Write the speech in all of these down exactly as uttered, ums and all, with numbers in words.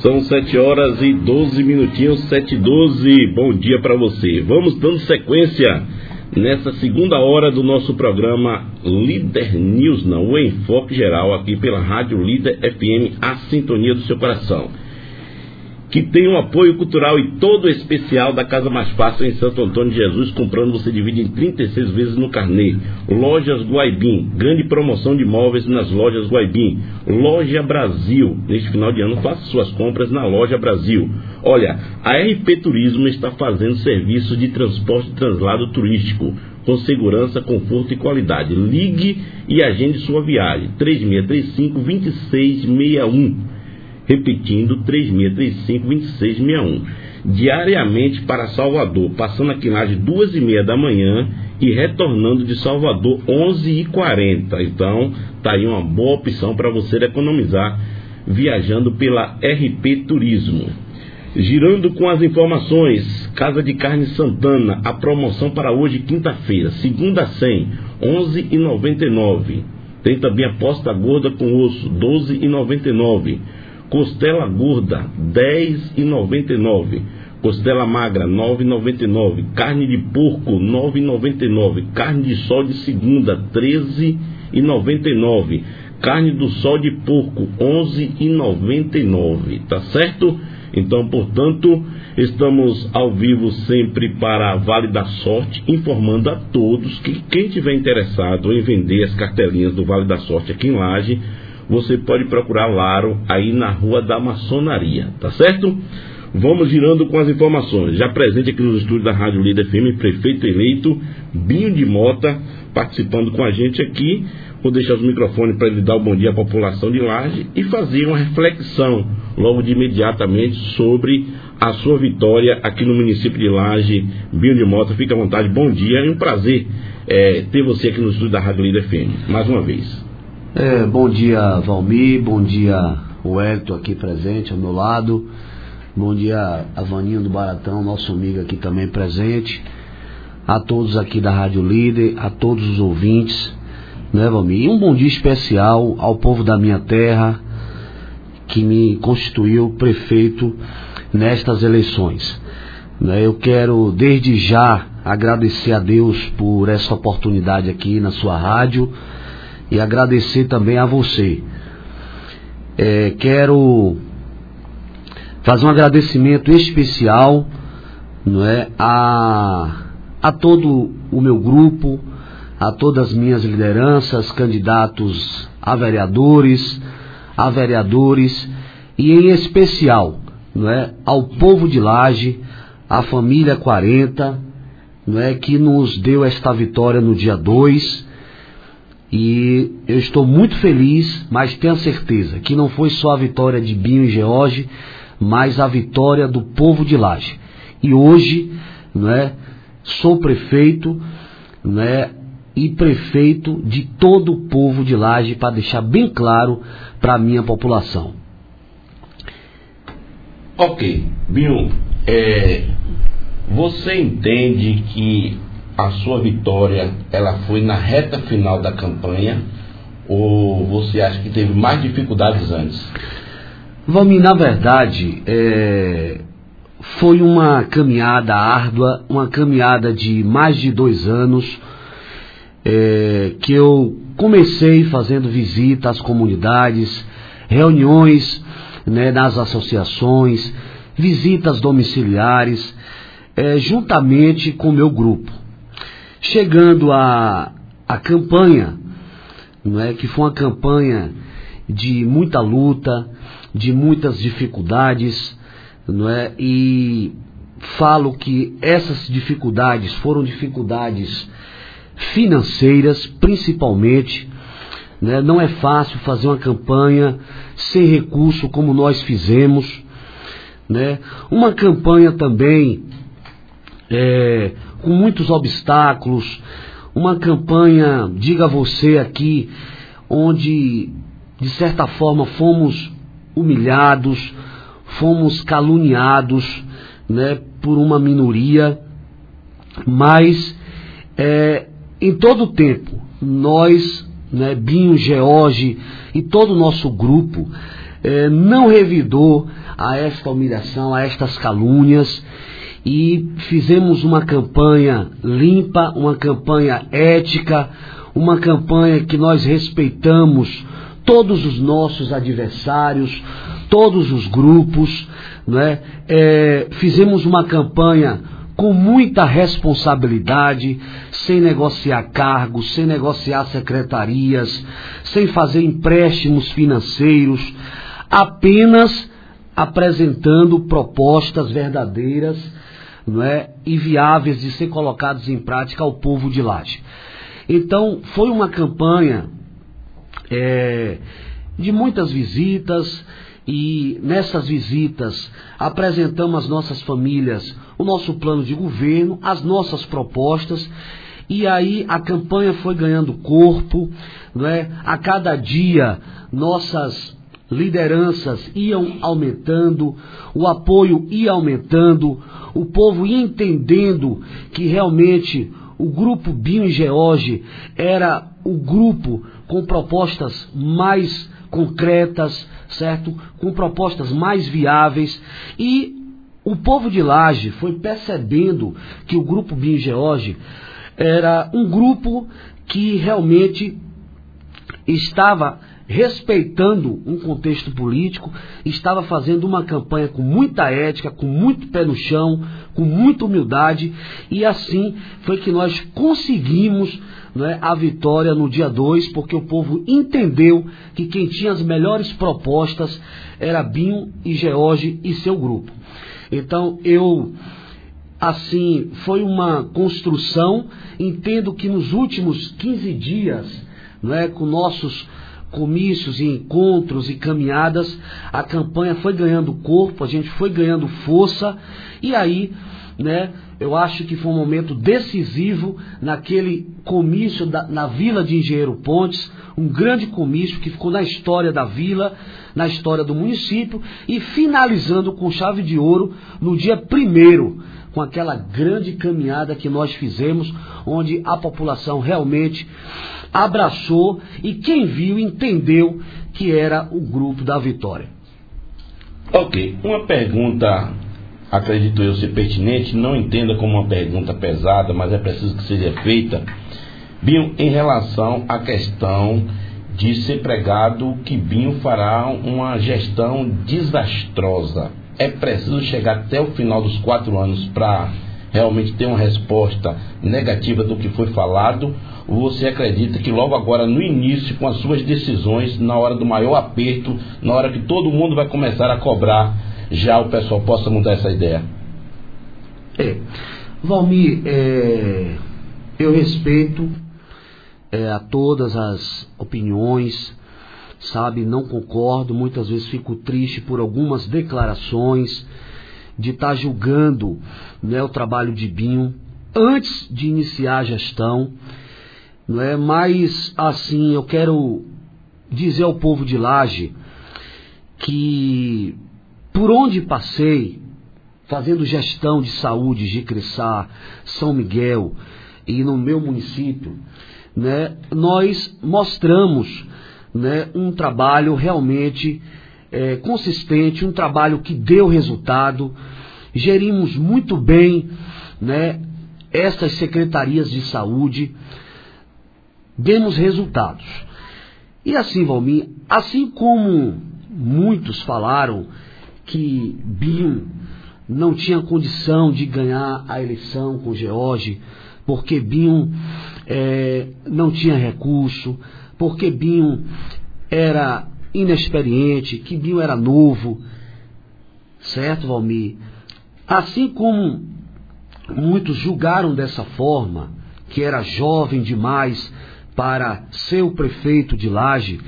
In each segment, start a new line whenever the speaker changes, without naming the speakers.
São sete horas e doze minutinhos, sete e doze. Bom dia para você. Vamos dando sequência nessa segunda hora do nosso programa Líder News, não, o enfoque geral aqui pela Rádio Líder F M, a sintonia do seu coração, que tem um apoio cultural e todo especial da Casa Mais Fácil em Santo Antônio de Jesus. Comprando você divide em trinta e seis vezes no carnê. Lojas Guaibim, grande promoção de imóveis nas lojas Guaibim. Loja Brasil, neste final de ano faça suas compras na Loja Brasil. Olha, a R P Turismo está fazendo serviço de transporte e translado turístico com segurança, conforto e qualidade. Ligue e agende sua viagem. três seis três cinco, dois seis seis um. Repetindo, três seis três cinco, dois seis seis um. Diariamente para Salvador, passando aqui nas duas e meia da manhã e retornando de Salvador onze e quarenta. Então, tá aí uma boa opção para você economizar viajando pela R P Turismo. Girando com as informações, Casa de Carne Santana, a promoção para hoje, quinta-feira, segunda cem, onze e noventa e nove. Tem também a posta gorda com osso, doze e noventa e nove. Costela gorda, dez e noventa e nove. Costela magra, nove e noventa e nove. Carne de porco, nove e noventa e nove. Carne de sol de segunda, treze e noventa e nove. Carne do sol de porco, onze e noventa e nove. Tá certo? Então, portanto, estamos ao vivo sempre para Vale da Sorte, informando a todos que quem tiver interessado em vender as cartelinhas do Vale da Sorte aqui em Laje, você pode procurar Laro aí na Rua da Maçonaria, tá certo? Vamos girando com as informações. Já presente aqui nos estúdios da Rádio Líder F M, prefeito eleito Binho de Mota, participando com a gente aqui. Vou deixar os microfones para ele dar o bom dia à população de Laje e fazer uma reflexão logo de imediatamente sobre a sua vitória aqui no município de Laje. Binho de Mota, fica à vontade, bom dia, é um prazer é, ter você aqui no estúdio da Rádio Líder F M, mais uma vez.
É, bom dia, Valmir, bom dia, o Hélito aqui presente ao meu lado, bom dia a Vaninho do Baratão, nosso amigo aqui também presente, a todos aqui da Rádio Líder, a todos os ouvintes, né, Valmir? E um bom dia especial ao povo da minha terra, que me constituiu prefeito nestas eleições. Né, eu quero desde já agradecer a Deus por essa oportunidade aqui na sua rádio, e agradecer também a você. É, quero fazer um agradecimento especial, não é, a, a todo o meu grupo, a todas as minhas lideranças, candidatos a vereadores, a vereadores, e em especial, não é, ao povo de Laje, a família quarenta, não é, que nos deu esta vitória no dia dois. E eu estou muito feliz, mas tenho certeza que não foi só a vitória de Binho e George, mas a vitória do povo de Laje. E hoje, não é, sou prefeito, não é, e prefeito de todo o povo de Laje, para deixar bem claro para a minha população.
Ok, Binho, é, você entende que a sua vitória, ela foi na reta final da campanha, ou você acha que teve mais dificuldades antes?
Valmir, na verdade, é, foi uma caminhada árdua, uma caminhada de mais de dois anos, é, que eu comecei fazendo visita às comunidades, reuniões, né, nas associações, visitas domiciliares, é, juntamente com o meu grupo. Chegando a, a campanha, não é, que foi uma campanha de muita luta, de muitas dificuldades, não é, e falo que essas dificuldades foram dificuldades financeiras, principalmente, né? Não é fácil fazer uma campanha sem recurso como nós fizemos, né? Uma campanha também é, com muitos obstáculos, uma campanha, diga você aqui, onde de certa forma fomos humilhados, fomos caluniados, né, por uma minoria, mas é, em todo o tempo nós, né, Binho, George e todo o nosso grupo, é, não revidou a esta humilhação, a estas calúnias, e fizemos uma campanha limpa, uma campanha ética, uma campanha que nós respeitamos todos os nossos adversários, todos os grupos, né? É, fizemos uma campanha com muita responsabilidade, sem negociar cargos, sem negociar secretarias, sem fazer empréstimos financeiros, apenas apresentando propostas verdadeiras, não é, e viáveis de ser colocadas em prática ao povo de Laje. Então, foi uma campanha é, de muitas visitas, e nessas visitas apresentamos às nossas famílias o nosso plano de governo, as nossas propostas, e aí a campanha foi ganhando corpo, não é? A cada dia nossas lideranças iam aumentando, o apoio ia aumentando, o povo ia entendendo que realmente o grupo Binho e George era o grupo com propostas mais concretas, certo? Com propostas mais viáveis, e o povo de Laje foi percebendo que o grupo Binho e George era um grupo que realmente estava respeitando um contexto político, estava fazendo uma campanha com muita ética, com muito pé no chão, com muita humildade, e assim foi que nós conseguimos, né, a vitória no dia dois, porque o povo entendeu que quem tinha as melhores propostas era Binho e George e seu grupo. Então eu, assim, foi uma construção. Entendo que nos últimos quinze dias, não é, com nossos comícios e encontros e caminhadas, a campanha foi ganhando corpo, a gente foi ganhando força, e aí, né, eu acho que foi um momento decisivo naquele comício da, na Vila de Engenheiro Pontes, um grande comício que ficou na história da vila, na história do município, e finalizando com chave de ouro no dia primeiro, com aquela grande caminhada que nós fizemos, onde a população realmente abraçou, e quem viu entendeu que era o grupo da vitória.
Ok, uma pergunta, acredito eu ser pertinente, não entenda como uma pergunta pesada, mas é preciso que seja feita. Binho, em relação à questão de ser pregado que Binho fará uma gestão desastrosa, é preciso chegar até o final dos quatro anos para realmente ter uma resposta negativa do que foi falado? Ou você acredita que logo agora, no início, com as suas decisões, na hora do maior aperto, na hora que todo mundo vai começar a cobrar, já o pessoal possa mudar essa ideia?
É, Valmir, é, eu respeito é, a todas as opiniões, sabe, não concordo, muitas vezes fico triste por algumas declarações, de estar julgando, né, o trabalho de Binho antes de iniciar a gestão, não é? Mas assim, eu quero dizer ao povo de Laje que por onde passei fazendo gestão de saúde, Jicriçá, São Miguel e no meu município, né, nós mostramos, né, um trabalho realmente é, consistente, um trabalho que deu resultado. Gerimos muito bem, né, estas secretarias de saúde, demos resultados. E assim, Valmir, assim como muitos falaram que Binho não tinha condição de ganhar a eleição com George, porque Binho é, não tinha recurso, porque Binho era inexperiente, que Binho era novo, certo, Valmir? Assim como muitos julgaram dessa forma, que era jovem demais para ser o prefeito de Laje,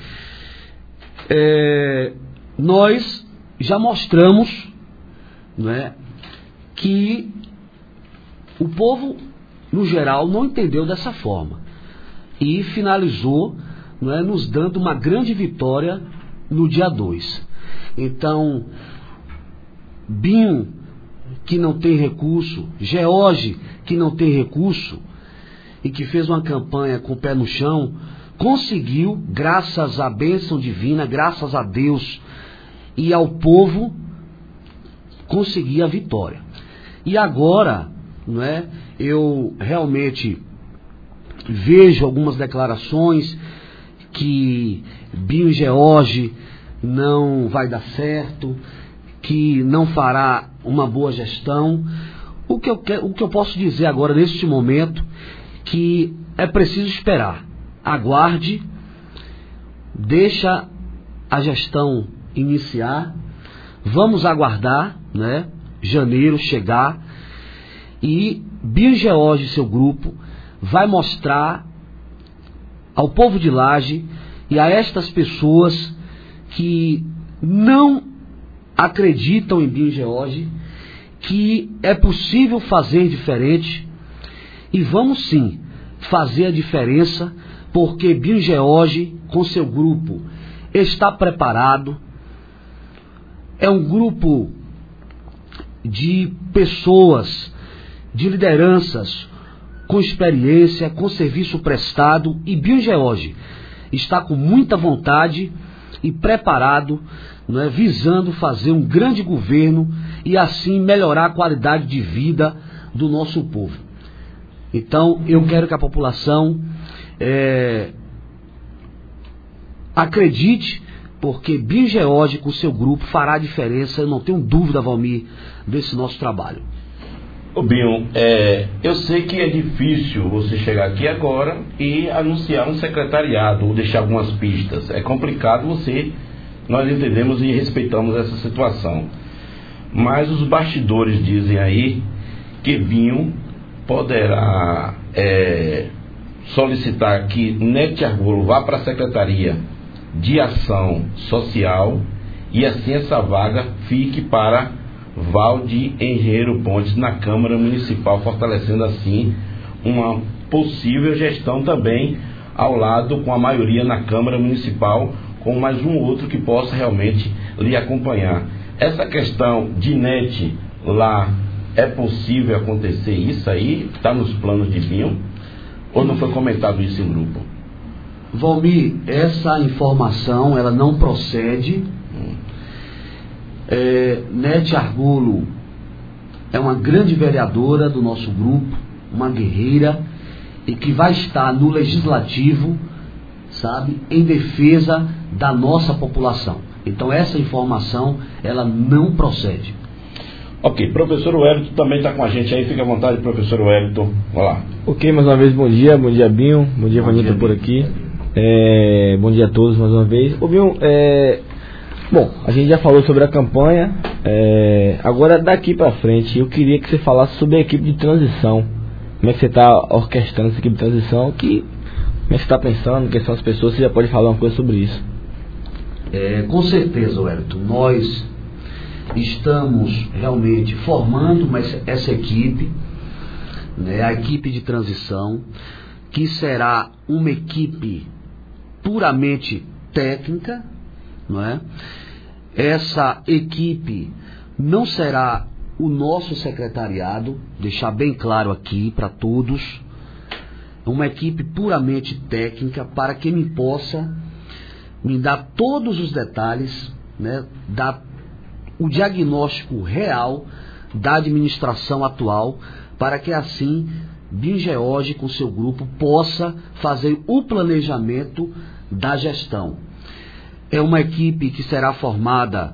é, nós já mostramos, não é, que o povo, no geral, não entendeu dessa forma. E finalizou, não é, nos dando uma grande vitória no dia dois. Então, Binho, que não tem recurso, George, que não tem recurso, e que fez uma campanha com o pé no chão, conseguiu, graças à bênção divina, graças a Deus, e ao povo conseguir a vitória. E agora, não é, eu realmente vejo algumas declarações que Binho George não vai dar certo, que não fará uma boa gestão. O que eu, quero, o que eu posso dizer agora, neste momento, que é preciso esperar. Aguarde, deixa a gestão iniciar, vamos aguardar, né, janeiro chegar, e Binho George e seu grupo vai mostrar ao povo de Laje e a estas pessoas que não acreditam em Binho George que é possível fazer diferente, e vamos sim fazer a diferença, porque Binho George com seu grupo está preparado. É um grupo de pessoas, de lideranças com experiência, com serviço prestado, e Binho George está com muita vontade e preparado, não é, visando fazer um grande governo e assim melhorar a qualidade de vida do nosso povo. Então eu quero que a população é, acredite, porque Binho George com seu grupo fará a diferença, eu não tenho dúvida, Valmir, desse nosso trabalho.
Ô Binho, é, eu sei que é difícil você chegar aqui agora e anunciar um secretariado ou deixar algumas pistas. É complicado você, nós entendemos e respeitamos essa situação. Mas os bastidores dizem aí que Binho poderá é, solicitar que Nete Argolo vá para a Secretaria de Ação Social e assim essa vaga fique para Valde Engenheiro Pontes na Câmara Municipal, fortalecendo assim uma possível gestão também ao lado com a maioria na Câmara Municipal, com mais um outro que possa realmente lhe acompanhar. Essa questão de Nete lá, é possível acontecer isso aí? Está nos planos de Binho? Ou não foi comentado isso em grupo?
Valmir, essa informação ela não procede. Hum. É, Nete Argolo é uma grande vereadora do nosso grupo, uma guerreira, e que vai estar no Legislativo, sabe, em defesa da nossa população. Então essa informação ela não procede.
Ok, professor Wellington também está com a gente aí, fica à vontade, professor Wellington. Olá.
Ok, mais uma vez, bom dia, bom dia Binho, bom dia Vanita por aqui. É, bom dia a todos mais uma vez. Ô Binho, é, bom, a gente já falou sobre a campanha, é, agora daqui para frente eu queria que você falasse sobre a equipe de transição. Como é que você está orquestrando essa equipe de transição? Que, como é que você está pensando? Quem são as pessoas? Você já pode falar uma coisa sobre isso?
É, com certeza, Wellington, nós estamos realmente formando uma, essa equipe, né, a equipe de transição, que será uma equipe puramente técnica, não é? Essa equipe não será o nosso secretariado, deixar bem claro aqui para todos, uma equipe puramente técnica para que me possa me dar todos os detalhes, né, dar o diagnóstico real da administração atual, para que assim Binho George com seu grupo possa fazer o planejamento da gestão. É uma equipe que será formada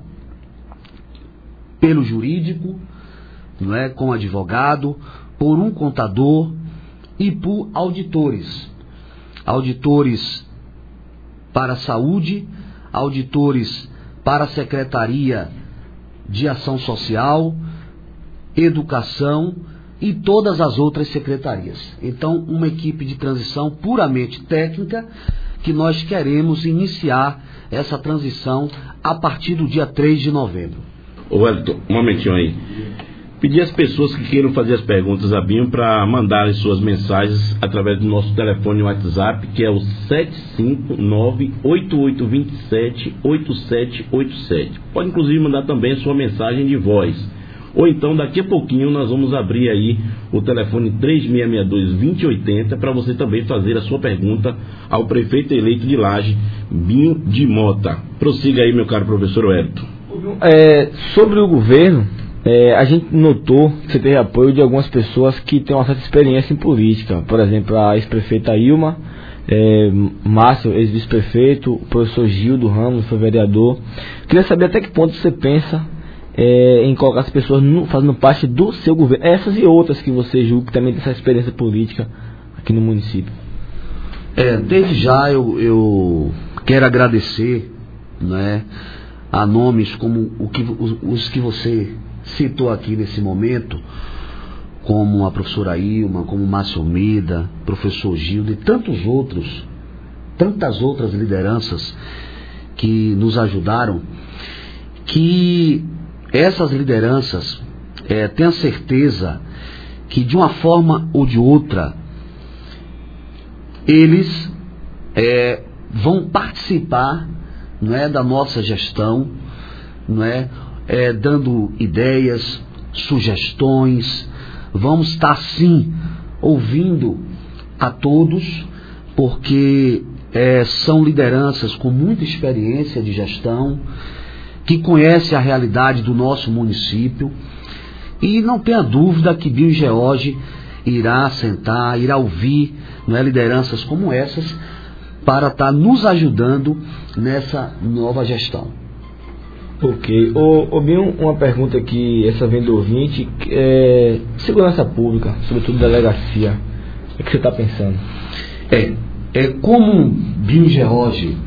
pelo jurídico, não é, com advogado, por um contador e por auditores. Auditores para a saúde, auditores para a Secretaria de Ação Social, Educação e todas as outras secretarias. Então, uma equipe de transição puramente técnica, que nós queremos iniciar essa transição a partir do dia três de novembro.
Ô Wellington, um momentinho aí. Pedir às pessoas que queiram fazer as perguntas a Binho para mandarem suas mensagens através do nosso telefone WhatsApp, que é o sete cinco nove, oito oito dois sete, oito sete oito sete. Pode inclusive mandar também a sua mensagem de voz. Ou então daqui a pouquinho nós vamos abrir aí o telefone três seis seis dois, dois zero oito zero para você também fazer a sua pergunta ao prefeito eleito de Laje, Binho de Mota. Prossiga aí, meu caro professor Wellington.
É, sobre o governo, é, a gente notou que você teve apoio de algumas pessoas que têm uma certa experiência em política. Por exemplo, a ex-prefeita Ilma, é, Márcio, ex-vice-prefeito, o professor Gildo Ramos, foi vereador. Queria saber até que ponto você pensa é, em colocar as pessoas no, fazendo parte do seu governo, essas e outras que você julga que também tem essa experiência política aqui no município.
É, desde já eu, eu quero agradecer, né, a nomes como o que, os, os que você citou aqui nesse momento, como a professora Ilma, como o Márcio Almeida, professor Gildo e tantos outros, tantas outras lideranças que nos ajudaram, que essas lideranças, é, tenham certeza que de uma forma ou de outra, eles é, vão participar, não é, da nossa gestão, não é, é, dando ideias, sugestões. Vamos estar sim ouvindo a todos, porque é, são lideranças com muita experiência de gestão, que conhecem a realidade do nosso município, e não tenha dúvida que Binho George irá sentar, irá ouvir, não é, lideranças como essas, para estar nos ajudando nessa nova gestão.
Ok. Ô, ô Binho, uma pergunta que essa vem do ouvinte, é, segurança pública, sobretudo delegacia, o que você está pensando?
É, é como Binho George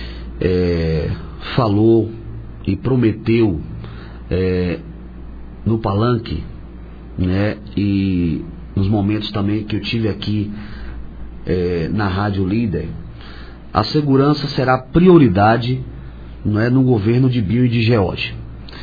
é, falou e prometeu é, no palanque, né, e nos momentos também que eu tive aqui é, na Rádio Líder, a segurança será prioridade, não é, no governo de Binho e de George.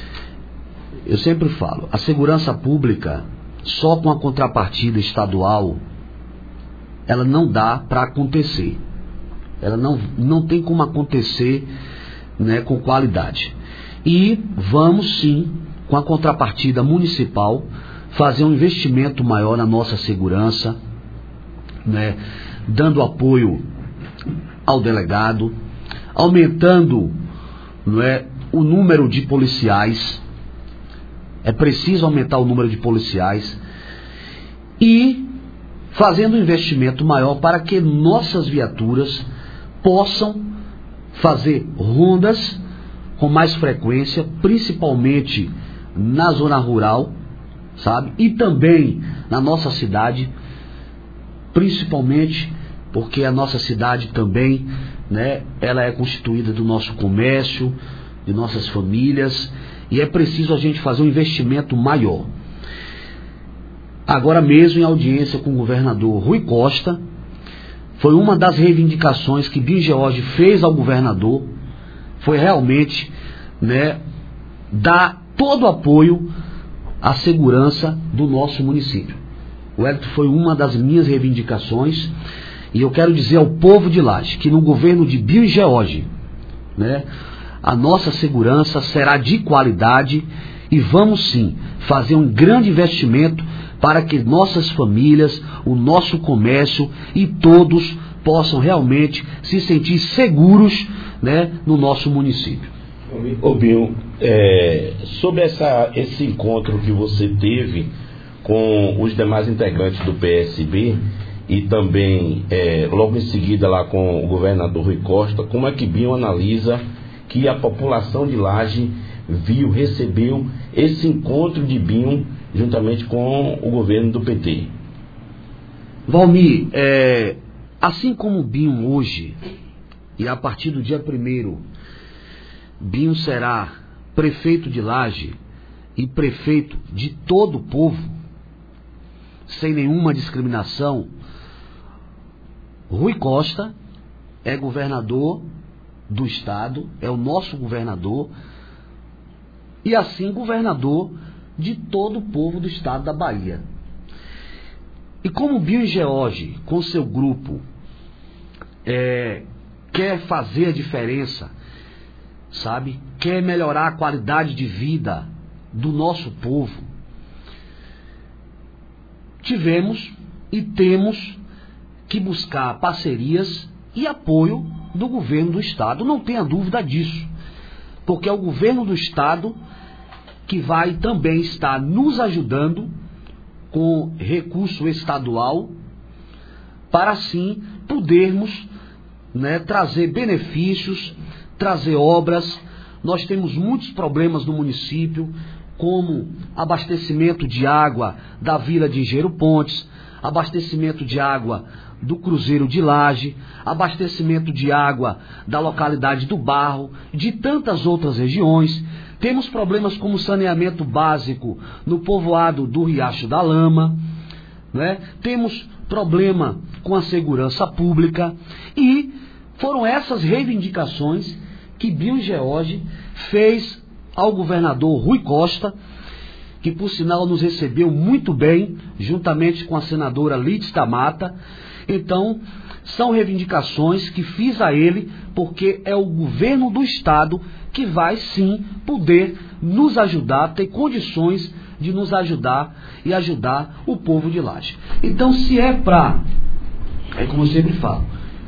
Eu sempre falo, a segurança pública, só com a contrapartida estadual, ela não dá para acontecer. Ela não, não tem como acontecer, né, com qualidade. E vamos sim, com a contrapartida municipal, fazer um investimento maior na nossa segurança, né, dando apoio ao delegado, aumentando, não é, o número de policiais. É preciso aumentar o número de policiais e fazendo um investimento maior para que nossas viaturas possam fazer rondas com mais frequência, principalmente na zona rural, sabe? E também na nossa cidade, principalmente porque a nossa cidade também, né, ela é constituída do nosso comércio, de nossas famílias, e é preciso a gente fazer um investimento maior. Agora mesmo, em audiência com o governador Rui Costa, foi uma das reivindicações que Binho George fez ao governador, foi realmente, né, dar todo o apoio à segurança do nosso município. O Hélito, foi uma das minhas reivindicações, e eu quero dizer ao povo de Laje que no governo de Binho George, né, a nossa segurança será de qualidade, e vamos sim fazer um grande investimento para que nossas famílias, o nosso comércio e todos possam realmente se sentir seguros, né, no nosso município.
Ô Binho, é, sobre essa, esse encontro que você teve com os demais integrantes do P S B e também é, logo em seguida lá com o governador Rui Costa, como é que Binho analisa que a população de Laje viu, recebeu esse encontro de Binho juntamente com o governo do P T?
Valmir, é, assim como Binho hoje, e a partir do dia primeiro, Binho será prefeito de Laje e prefeito de todo o povo, sem nenhuma discriminação, Rui Costa é governador do estado, é o nosso governador, e assim governador de todo o povo do estado da Bahia. E como Binho George, com seu grupo, é, quer fazer a diferença, sabe, quer melhorar a qualidade de vida do nosso povo, tivemos e temos que buscar parcerias e apoio do governo do estado, não tenha dúvida disso. porque é o governo do estado que vai também estar nos ajudando com recurso estadual para assim podermos, né, trazer benefícios, trazer obras. Nós temos muitos problemas no município, como abastecimento de água da Vila de Engenheiro Pontes, abastecimento de água do Cruzeiro de Laje, abastecimento de água da localidade do Barro, de tantas outras regiões. Temos problemas como saneamento básico no povoado do Riacho da Lama, né? Temos problema com a segurança pública, e foram essas reivindicações que Binho George fez ao governador Rui Costa, que por sinal nos recebeu muito bem, juntamente com a senadora Lides da Mata. Então, são reivindicações que fiz a ele, porque é o governo do estado que vai sim poder nos ajudar, ter condições de nos ajudar e ajudar o povo de Laje. Então, se é para, é como eu sempre falo,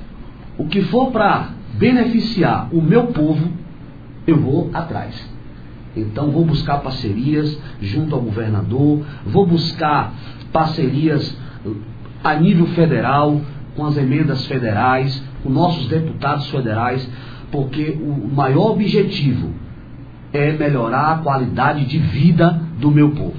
o que for para beneficiar o meu povo, eu vou atrás. Então vou buscar parcerias junto ao governador, vou buscar parcerias a nível federal, com as emendas federais, com nossos deputados federais, porque o maior objetivo é melhorar a qualidade de vida do meu povo.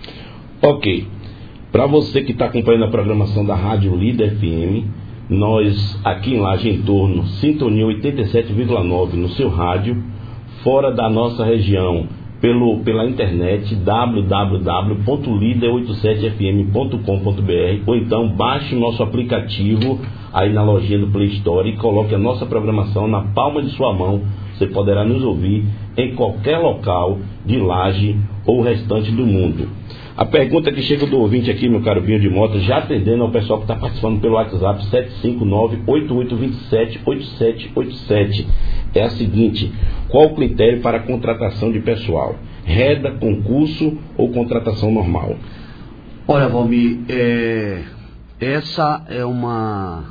Ok. Para você que está acompanhando a programação da Rádio Líder F M, nós aqui em Laje em torno, sintonia oitenta e sete vírgula nove no seu rádio, fora da nossa região, pelo, pela internet w w w ponto líder oitenta e sete f m ponto com ponto b r, ou então baixe o nosso aplicativo aí na lojinha do Play Store e coloque a nossa programação na palma de sua mão. Você poderá nos ouvir em qualquer local de Laje ou o restante do mundo. A pergunta que chega do ouvinte aqui, meu caro Binho de Mota, já atendendo ao pessoal que está participando pelo WhatsApp sete cinco nove, oito oito dois sete, oito sete oito sete, é a seguinte: qual o critério para a contratação de pessoal? Reda, concurso ou contratação normal?
Olha, Valmir, é, essa é uma,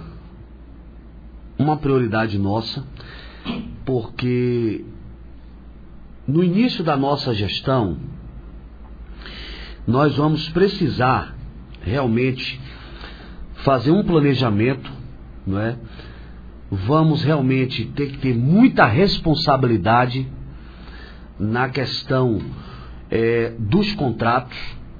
uma prioridade nossa, porque no início da nossa gestão, nós vamos precisar realmente fazer um planejamento, não é? Vamos realmente ter que ter muita responsabilidade na questão é, dos contratos.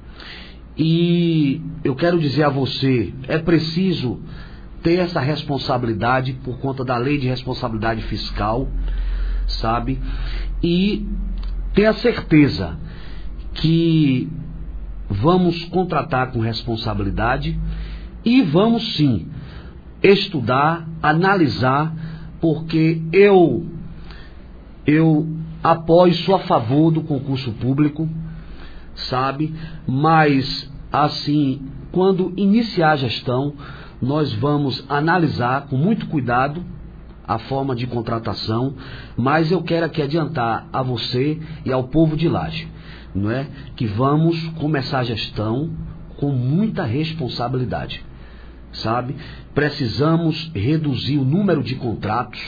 E eu quero dizer a você, é preciso ter essa responsabilidade por conta da lei de responsabilidade fiscal, sabe? E ter a certeza que vamos contratar com responsabilidade e vamos sim estudar, analisar, porque eu eu apoio, sou a favor do concurso público, sabe? Mas assim, quando iniciar a gestão, nós vamos analisar com muito cuidado a forma de contratação, mas eu quero aqui adiantar a você e ao povo de Laje, não é? Que vamos começar a gestão com muita responsabilidade, sabe? Precisamos reduzir o número de contratos,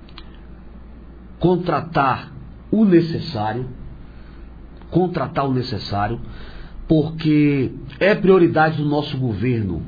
contratar o necessário, contratar o necessário, porque é prioridade do nosso governo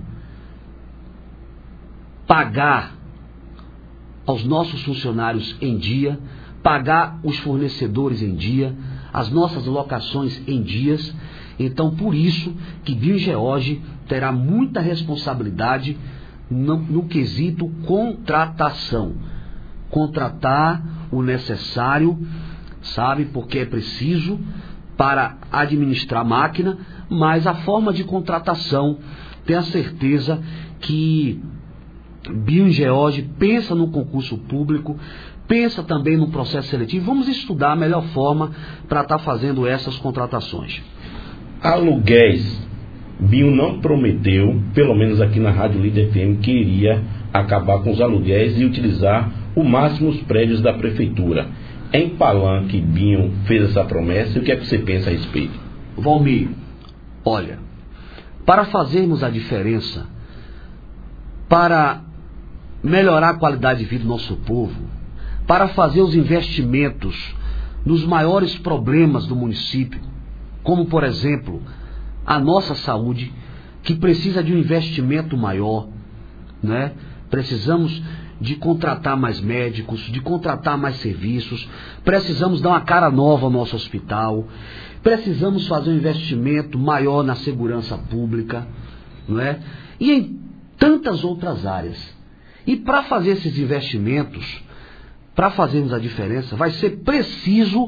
pagar aos nossos funcionários em dia, pagar os fornecedores em dia, as nossas locações em dias. Então, por isso que Binho George terá muita responsabilidade no, no quesito contratação. Contratar o necessário, sabe, porque é preciso para administrar a máquina, mas a forma de contratação, tenha certeza que Binho George pensa no concurso público, pensa também no processo seletivo. Vamos estudar a melhor forma para estar fazendo essas contratações.
Aluguéis. Binho não prometeu, pelo menos aqui na Rádio Líder F M, que iria acabar com os aluguéis e utilizar o máximo os prédios da prefeitura. Em Palanque, Binho fez essa promessa, e o que é que você pensa a respeito?
Valmir, olha, para fazermos a diferença, para melhorar a qualidade de vida do nosso povo, para fazer os investimentos nos maiores problemas do município, como, por exemplo, a nossa saúde, que precisa de um investimento maior, né? Precisamos de contratar mais médicos, de contratar mais serviços, precisamos dar uma cara nova ao nosso hospital, precisamos fazer um investimento maior na segurança pública, não é? E em tantas outras áreas. E para fazer esses investimentos, para fazermos a diferença, vai ser preciso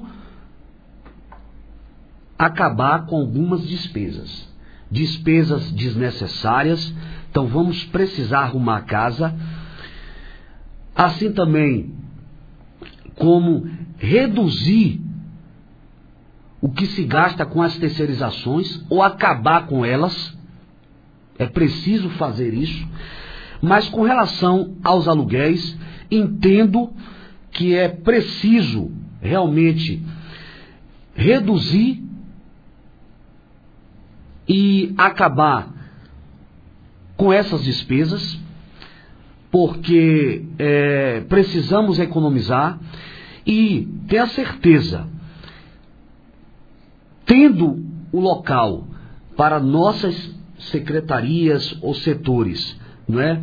acabar com algumas despesas. Despesas desnecessárias. Então vamos precisar arrumar a casa. Assim também como reduzir o que se gasta com as terceirizações ou acabar com elas. É preciso fazer isso. Mas com relação aos aluguéis, entendo que é preciso realmente reduzir e acabar com essas despesas, porque é, precisamos economizar e ter a certeza, tendo o local para nossas secretarias ou setores, não é?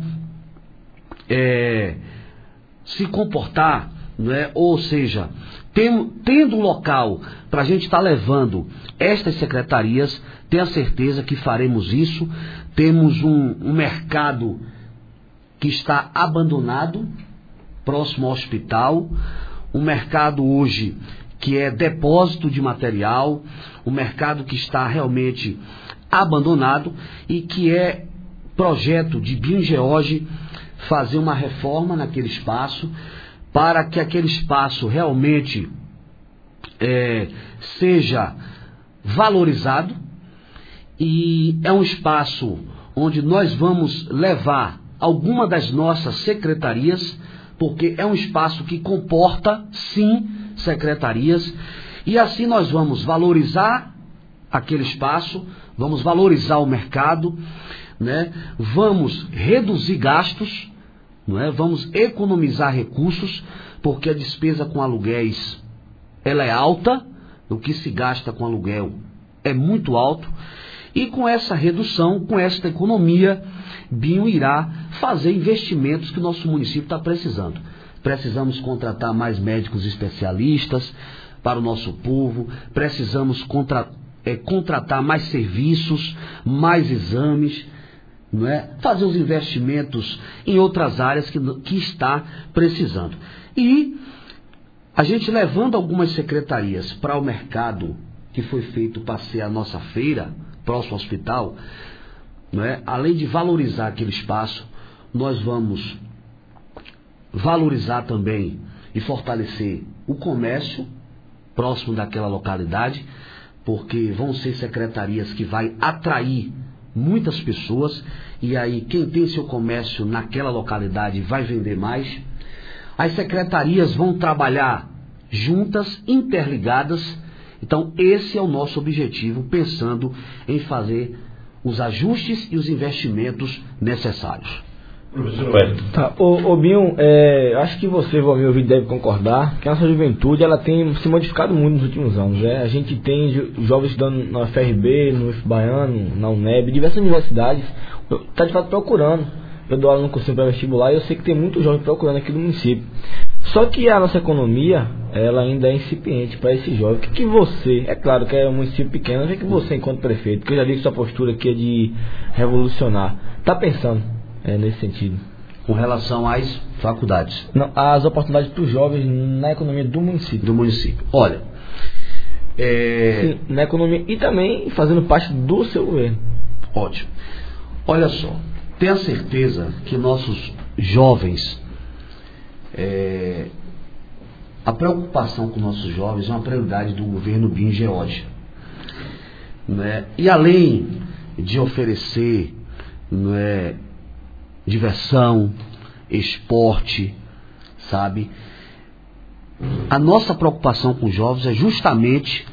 É, se comportar, não é? Ou seja, tem, tendo um local para a gente estar tá levando estas secretarias, tenha certeza que faremos isso. Temos um, um mercado que está abandonado, próximo ao hospital, um mercado hoje que é depósito de material, um mercado que está realmente abandonado e que é projeto de Binho George fazer uma reforma naquele espaço para que aquele espaço realmente é, seja valorizado, e é um espaço onde nós vamos levar alguma das nossas secretarias, porque é um espaço que comporta, sim, secretarias, e assim nós vamos valorizar aquele espaço, vamos valorizar o mercado, né? Vamos reduzir gastos, não é? Vamos economizar recursos, porque a despesa com aluguéis ela é alta, o que se gasta com aluguel é muito alto, e com essa redução, com esta economia, Binho irá fazer investimentos que o nosso município está precisando. Precisamos contratar mais médicos especialistas para o nosso povo, precisamos contra, é, contratar mais serviços, mais exames, não é? Fazer os investimentos em outras áreas que, que está precisando. E a gente levando algumas secretarias para o mercado, que foi feito para ser a nossa feira, próximo ao hospital, não é? Além de valorizar aquele espaço, nós vamos valorizar também e fortalecer o comércio próximo daquela localidade, porque vão ser secretarias que vai atrair muitas pessoas, e aí quem tem seu comércio naquela localidade vai vender mais. As secretarias vão trabalhar juntas, interligadas. Então esse é o nosso objetivo, pensando em fazer os ajustes e os investimentos necessários.
Professor, tá, ô, ô Binho, é, acho que você, Valmir, ouvir, deve concordar que a nossa juventude ela tem se modificado muito nos últimos anos. Né? A gente tem jo- jovens estudando na F R B, no I F Baiano, na UNEB, diversas universidades, está de fato procurando. Eu dou aula no cursinho pré-vestibular e eu sei que tem muitos jovens procurando aqui no município. Só que a nossa economia, ela ainda é incipiente para esse jovem. O que, que você, é claro que é um município pequeno, o que, que você, enquanto prefeito, porque eu já vi que sua postura aqui é de revolucionar, está pensando é, nesse sentido?
Com relação às faculdades?
Não, as oportunidades para os jovens na economia do município.
Do município. Olha, é...
Sim, na economia e também fazendo parte do seu governo.
Ótimo. Olha só, tenha certeza que nossos jovens... É, a preocupação com nossos jovens é uma prioridade do governo Binho George, né? E além de oferecer, né, diversão, esporte, sabe, a nossa preocupação com os jovens é justamente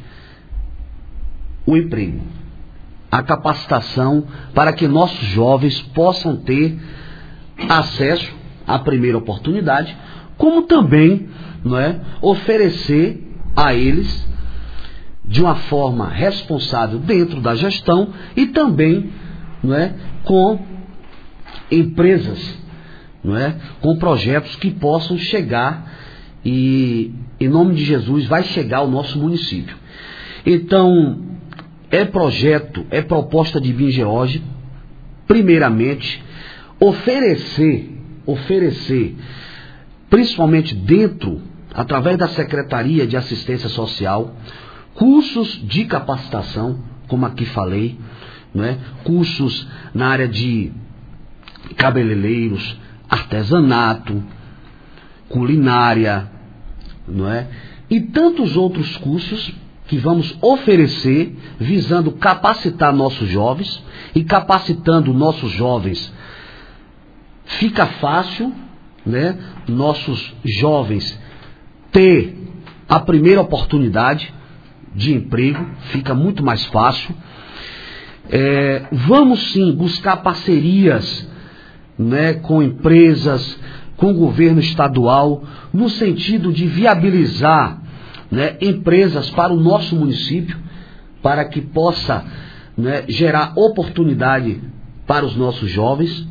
o emprego, a capacitação para que nossos jovens possam ter acesso à primeira oportunidade, como também, não é, oferecer a eles de uma forma responsável dentro da gestão e também, não é, com empresas, não é, com projetos que possam chegar e, em nome de Jesus, vai chegar ao nosso município. Então, é projeto, é proposta de Binho George, primeiramente, oferecer, oferecer, principalmente dentro, através da Secretaria de Assistência Social, cursos de capacitação, como aqui falei, não é? Cursos na área de cabeleireiros, artesanato, culinária, não é? E tantos outros cursos que vamos oferecer, visando capacitar nossos jovens, e capacitando nossos jovens fica fácil, né? Nossos jovens ter a primeira oportunidade de emprego, fica muito mais fácil. É, vamos sim buscar parcerias, né, com empresas, com o governo estadual, no sentido de viabilizar, né, empresas para o nosso município, para que possa, né, gerar oportunidade para os nossos jovens.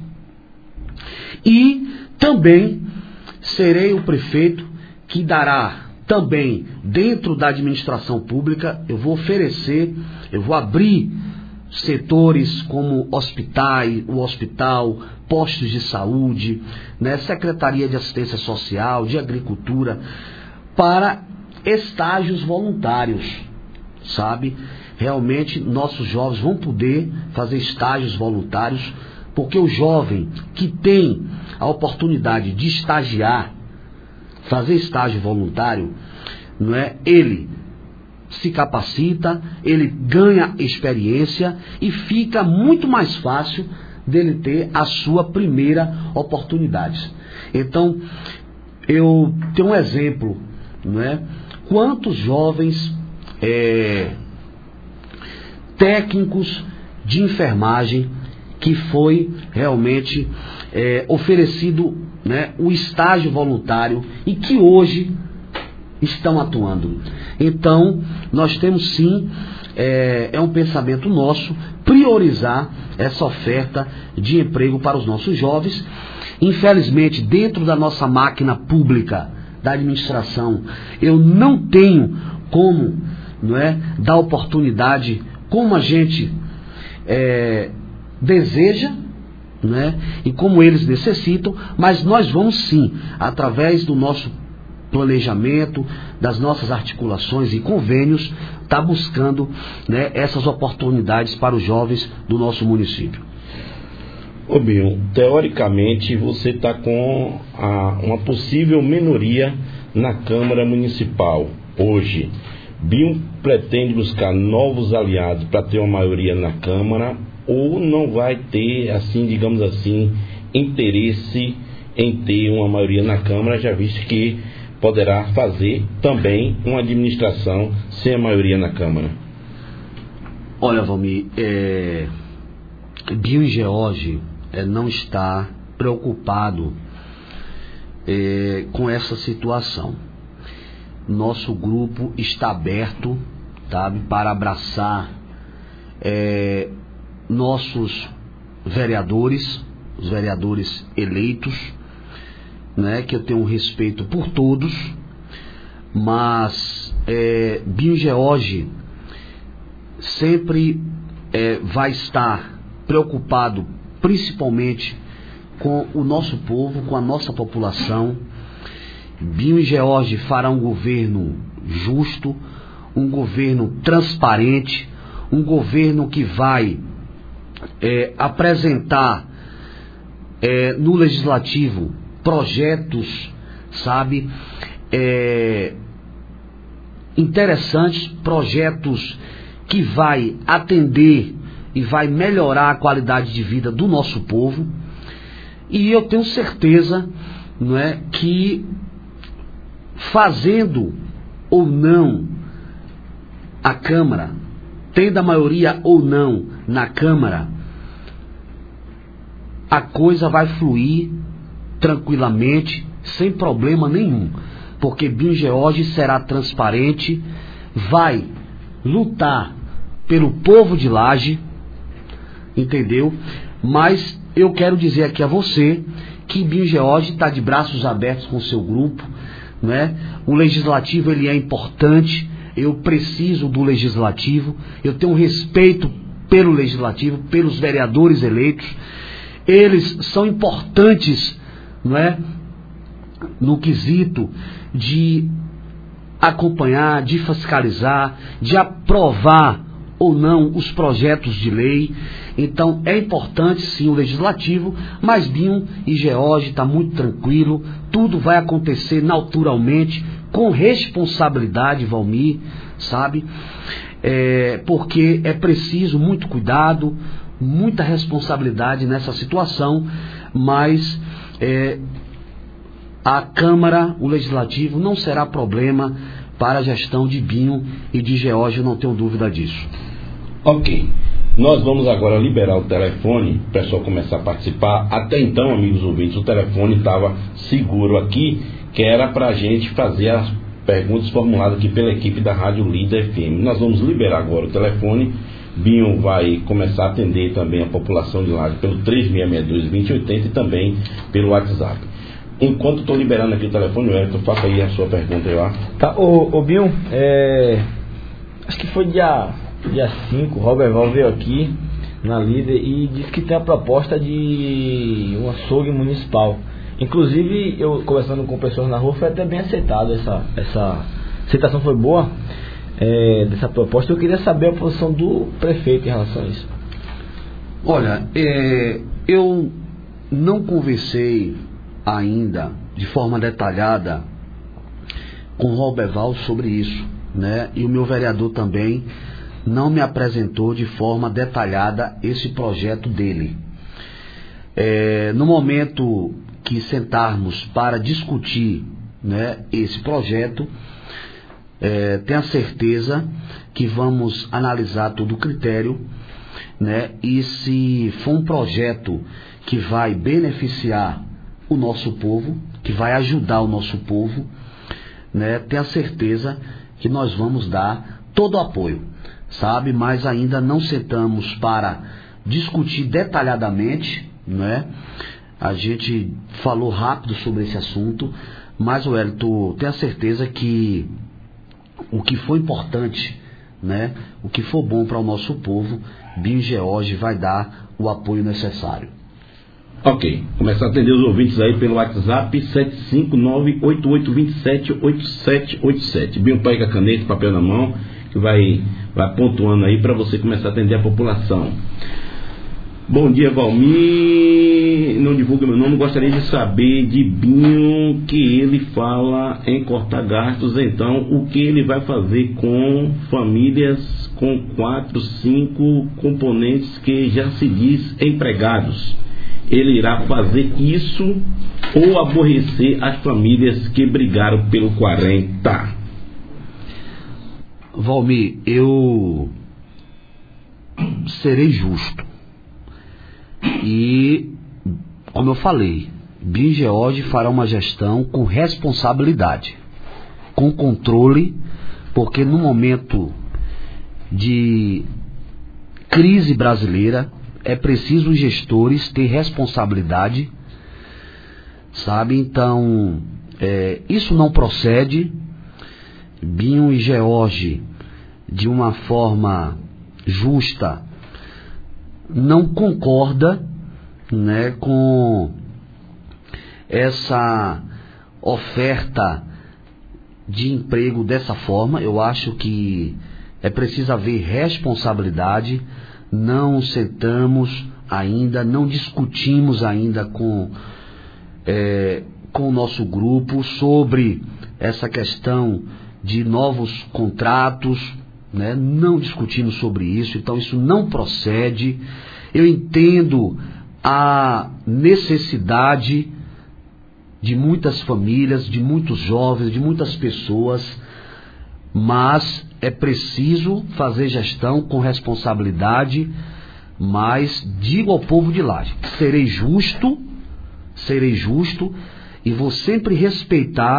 E também serei o prefeito que dará também, dentro da administração pública, eu vou oferecer, eu vou abrir setores como hospitais, o hospital, postos de saúde, né, Secretaria de Assistência Social, de Agricultura, para estágios voluntários, sabe? Realmente, nossos jovens vão poder fazer estágios voluntários, porque o jovem que tem a oportunidade de estagiar, fazer estágio voluntário, não é? Ele se capacita, ele ganha experiência e fica muito mais fácil dele ter a sua primeira oportunidade. Então, eu tenho um exemplo, não é? Quantos jovens é, técnicos de enfermagem que foi realmente é, oferecido, né, o estágio voluntário e que hoje estão atuando. Então, nós temos sim, é, é um pensamento nosso, priorizar essa oferta de emprego para os nossos jovens. Infelizmente, dentro da nossa máquina pública, da administração, eu não tenho como, não é, dar oportunidade como a gente é, deseja, né, e como eles necessitam, mas nós vamos sim, através do nosso planejamento, das nossas articulações e convênios, tá buscando, né, essas oportunidades para os jovens do nosso município.
Ô Binho, teoricamente você está com a, uma possível minoria na Câmara Municipal hoje. Binho pretende buscar novos aliados para ter uma maioria na Câmara, ou não vai ter, assim, digamos assim, interesse em ter uma maioria na Câmara, já visto que poderá fazer também uma administração sem a maioria na Câmara?
Olha, Valmir, é... Binho George é, não está preocupado é, com essa situação. Nosso grupo está aberto, sabe, para abraçar é, nossos vereadores, os vereadores eleitos, né, que eu tenho um respeito por todos, mas é, Binho George sempre é, vai estar preocupado principalmente com o nosso povo, com a nossa população. Binho George fará um governo justo, um governo transparente, um governo que vai é, apresentar é, no legislativo projetos, sabe, é, interessantes, projetos que vai atender e vai melhorar a qualidade de vida do nosso povo. E eu tenho certeza, não é, que fazendo ou não a Câmara, tendo a maioria ou não na Câmara, a coisa vai fluir tranquilamente, sem problema nenhum. porque Binho George será transparente, vai lutar pelo povo de Laje, entendeu? Mas eu quero dizer aqui a você que Binho George está de braços abertos com o seu grupo, né? O legislativo, ele é importante, eu preciso do legislativo, eu tenho respeito pelo legislativo, pelos vereadores eleitos, eles são importantes, não é? No quesito de acompanhar, de fiscalizar, de aprovar ou não os projetos de lei. Então é importante sim o legislativo, mas Binho e George está muito tranquilo, tudo vai acontecer naturalmente, com responsabilidade, Valmir, sabe? É, porque é preciso muito cuidado, muita responsabilidade nessa situação, mas é, a Câmara, o Legislativo, não será problema para a gestão de Binho e de George, não tenho dúvida disso.
Ok. Nós vamos agora liberar o telefone para o pessoal começar a participar. Até então, amigos ouvintes, o telefone estava seguro aqui, que era para a gente fazer as perguntas formuladas aqui pela equipe da Rádio Líder F M. Nós vamos liberar agora o telefone. Binho vai começar a atender também a população de Laje pelo três seis seis dois, dois zero oito zero e também pelo WhatsApp. Enquanto estou liberando aqui o telefone, Wellington, faça aí a sua pergunta aí lá.
Tá, ô, ô Binho, é... acho que foi dia, dia cinco, o Robert Val veio aqui na Líder e disse que tem a proposta de um açougue municipal. Inclusive, eu conversando com pessoas na rua, foi até bem aceitado, essa, essa aceitação foi boa, é, dessa proposta. Eu queria saber a posição do prefeito em relação a isso.
Olha, é, eu não conversei ainda de forma detalhada com o Roberval sobre isso, né? E o meu vereador também não me apresentou de forma detalhada esse projeto dele. É, no momento que sentarmos para discutir, né, esse projeto, é, tenha certeza que vamos analisar todo o critério, né, e se for um projeto que vai beneficiar o nosso povo, que vai ajudar o nosso povo, né, tenha certeza que nós vamos dar todo o apoio, sabe? Mas ainda não sentamos para discutir detalhadamente, né? A gente falou rápido sobre esse assunto, mas, Wellington, tenha certeza que o que for importante, né, o que for bom para o nosso povo, Binho George vai dar o apoio necessário.
Ok, começar a atender os ouvintes aí pelo WhatsApp sete cinco nove, oito oito dois sete, oito sete oito sete. Binho, pega a caneta e papel na mão, que vai, vai pontuando aí para você começar a atender a população. Bom dia, Valmir, não divulga meu nome, gostaria de saber de Binho, que ele fala em cortar gastos, então o que ele vai fazer com famílias com quatro, cinco componentes que já se diz empregados? Ele irá fazer isso ou aborrecer as famílias que brigaram pelo quarenta?
Valmir, eu serei justo. E, como eu falei, Binho George fará uma gestão com responsabilidade, com controle, porque no momento de crise brasileira é preciso os gestores ter responsabilidade, sabe? Então, é, isso não procede. Binho e George, de uma forma justa, não concorda, né, com essa oferta de emprego dessa forma. Eu acho que é preciso haver responsabilidade. Não sentamos ainda, não discutimos ainda com, é, com o nosso grupo sobre essa questão de novos contratos, né? Não discutimos sobre isso, então isso não procede. Eu entendo a necessidade de muitas famílias, de muitos jovens, de muitas pessoas, mas é preciso fazer gestão com responsabilidade. Mas digo ao povo de Laje, serei justo, serei justo e vou sempre respeitar,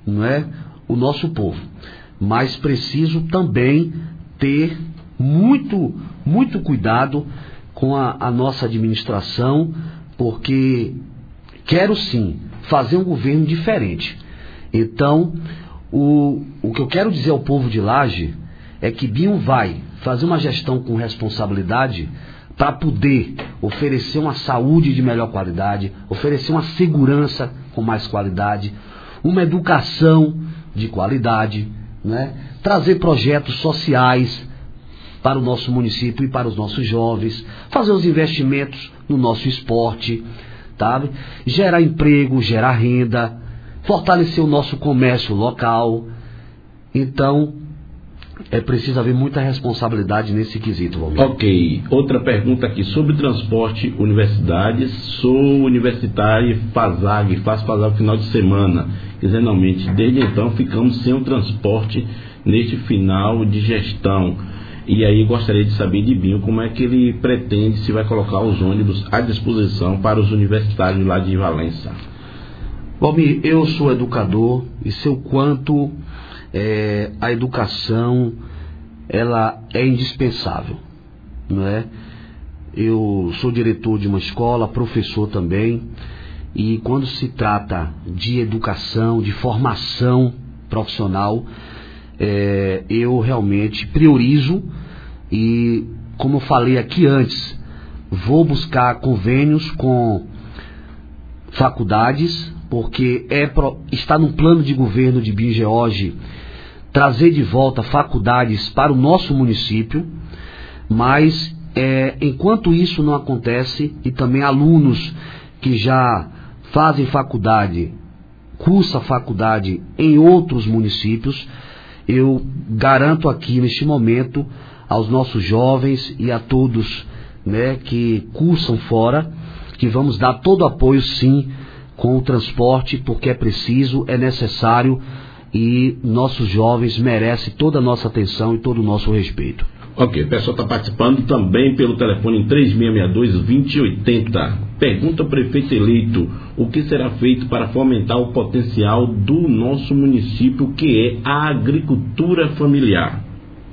não é, o nosso povo. Mas preciso também ter muito, muito cuidado com a, a nossa administração, porque quero sim fazer um governo diferente. Então, o, o que eu quero dizer ao povo de Laje é que Binho vai fazer uma gestão com responsabilidade para poder oferecer uma saúde de melhor qualidade, oferecer uma segurança com mais qualidade, uma educação de qualidade, né? Trazer projetos sociais para o nosso município e para os nossos jovens, fazer os investimentos no nosso esporte, sabe? Gerar emprego, gerar renda, fortalecer o nosso comércio local. Então, é preciso haver muita responsabilidade nesse quesito, Valmir.
Ok, outra pergunta aqui sobre transporte, universidades. Sou universitário e FASAG, faço FASAG no final de semana. Quinzenalmente, desde então ficamos sem o transporte neste final de gestão. E aí gostaria de saber de Binho como é que ele pretende, se vai colocar os ônibus à disposição para os universitários lá de Valença.
Valmir, eu sou educador e sei o quanto é, a educação ela é indispensável, não é? Eu sou diretor de uma escola, professor também, e quando se trata de educação, de formação profissional, é, eu realmente priorizo e, como eu falei aqui antes, vou buscar convênios com faculdades, porque é pro, está no plano de governo de Binho George trazer de volta faculdades para o nosso município, mas é, enquanto isso não acontece, e também alunos que já fazem faculdade, cursam faculdade em outros municípios, eu garanto aqui neste momento aos nossos jovens e a todos, né, que cursam fora, que vamos dar todo o apoio sim com o transporte, porque é preciso, é necessário, e nossos jovens merecem toda a nossa atenção e todo o nosso respeito.
Ok, o pessoal está participando também pelo telefone em três seis seis dois, dois zero oito zero. Pergunta ao prefeito eleito: o que será feito para fomentar o potencial do nosso município, que é a agricultura familiar?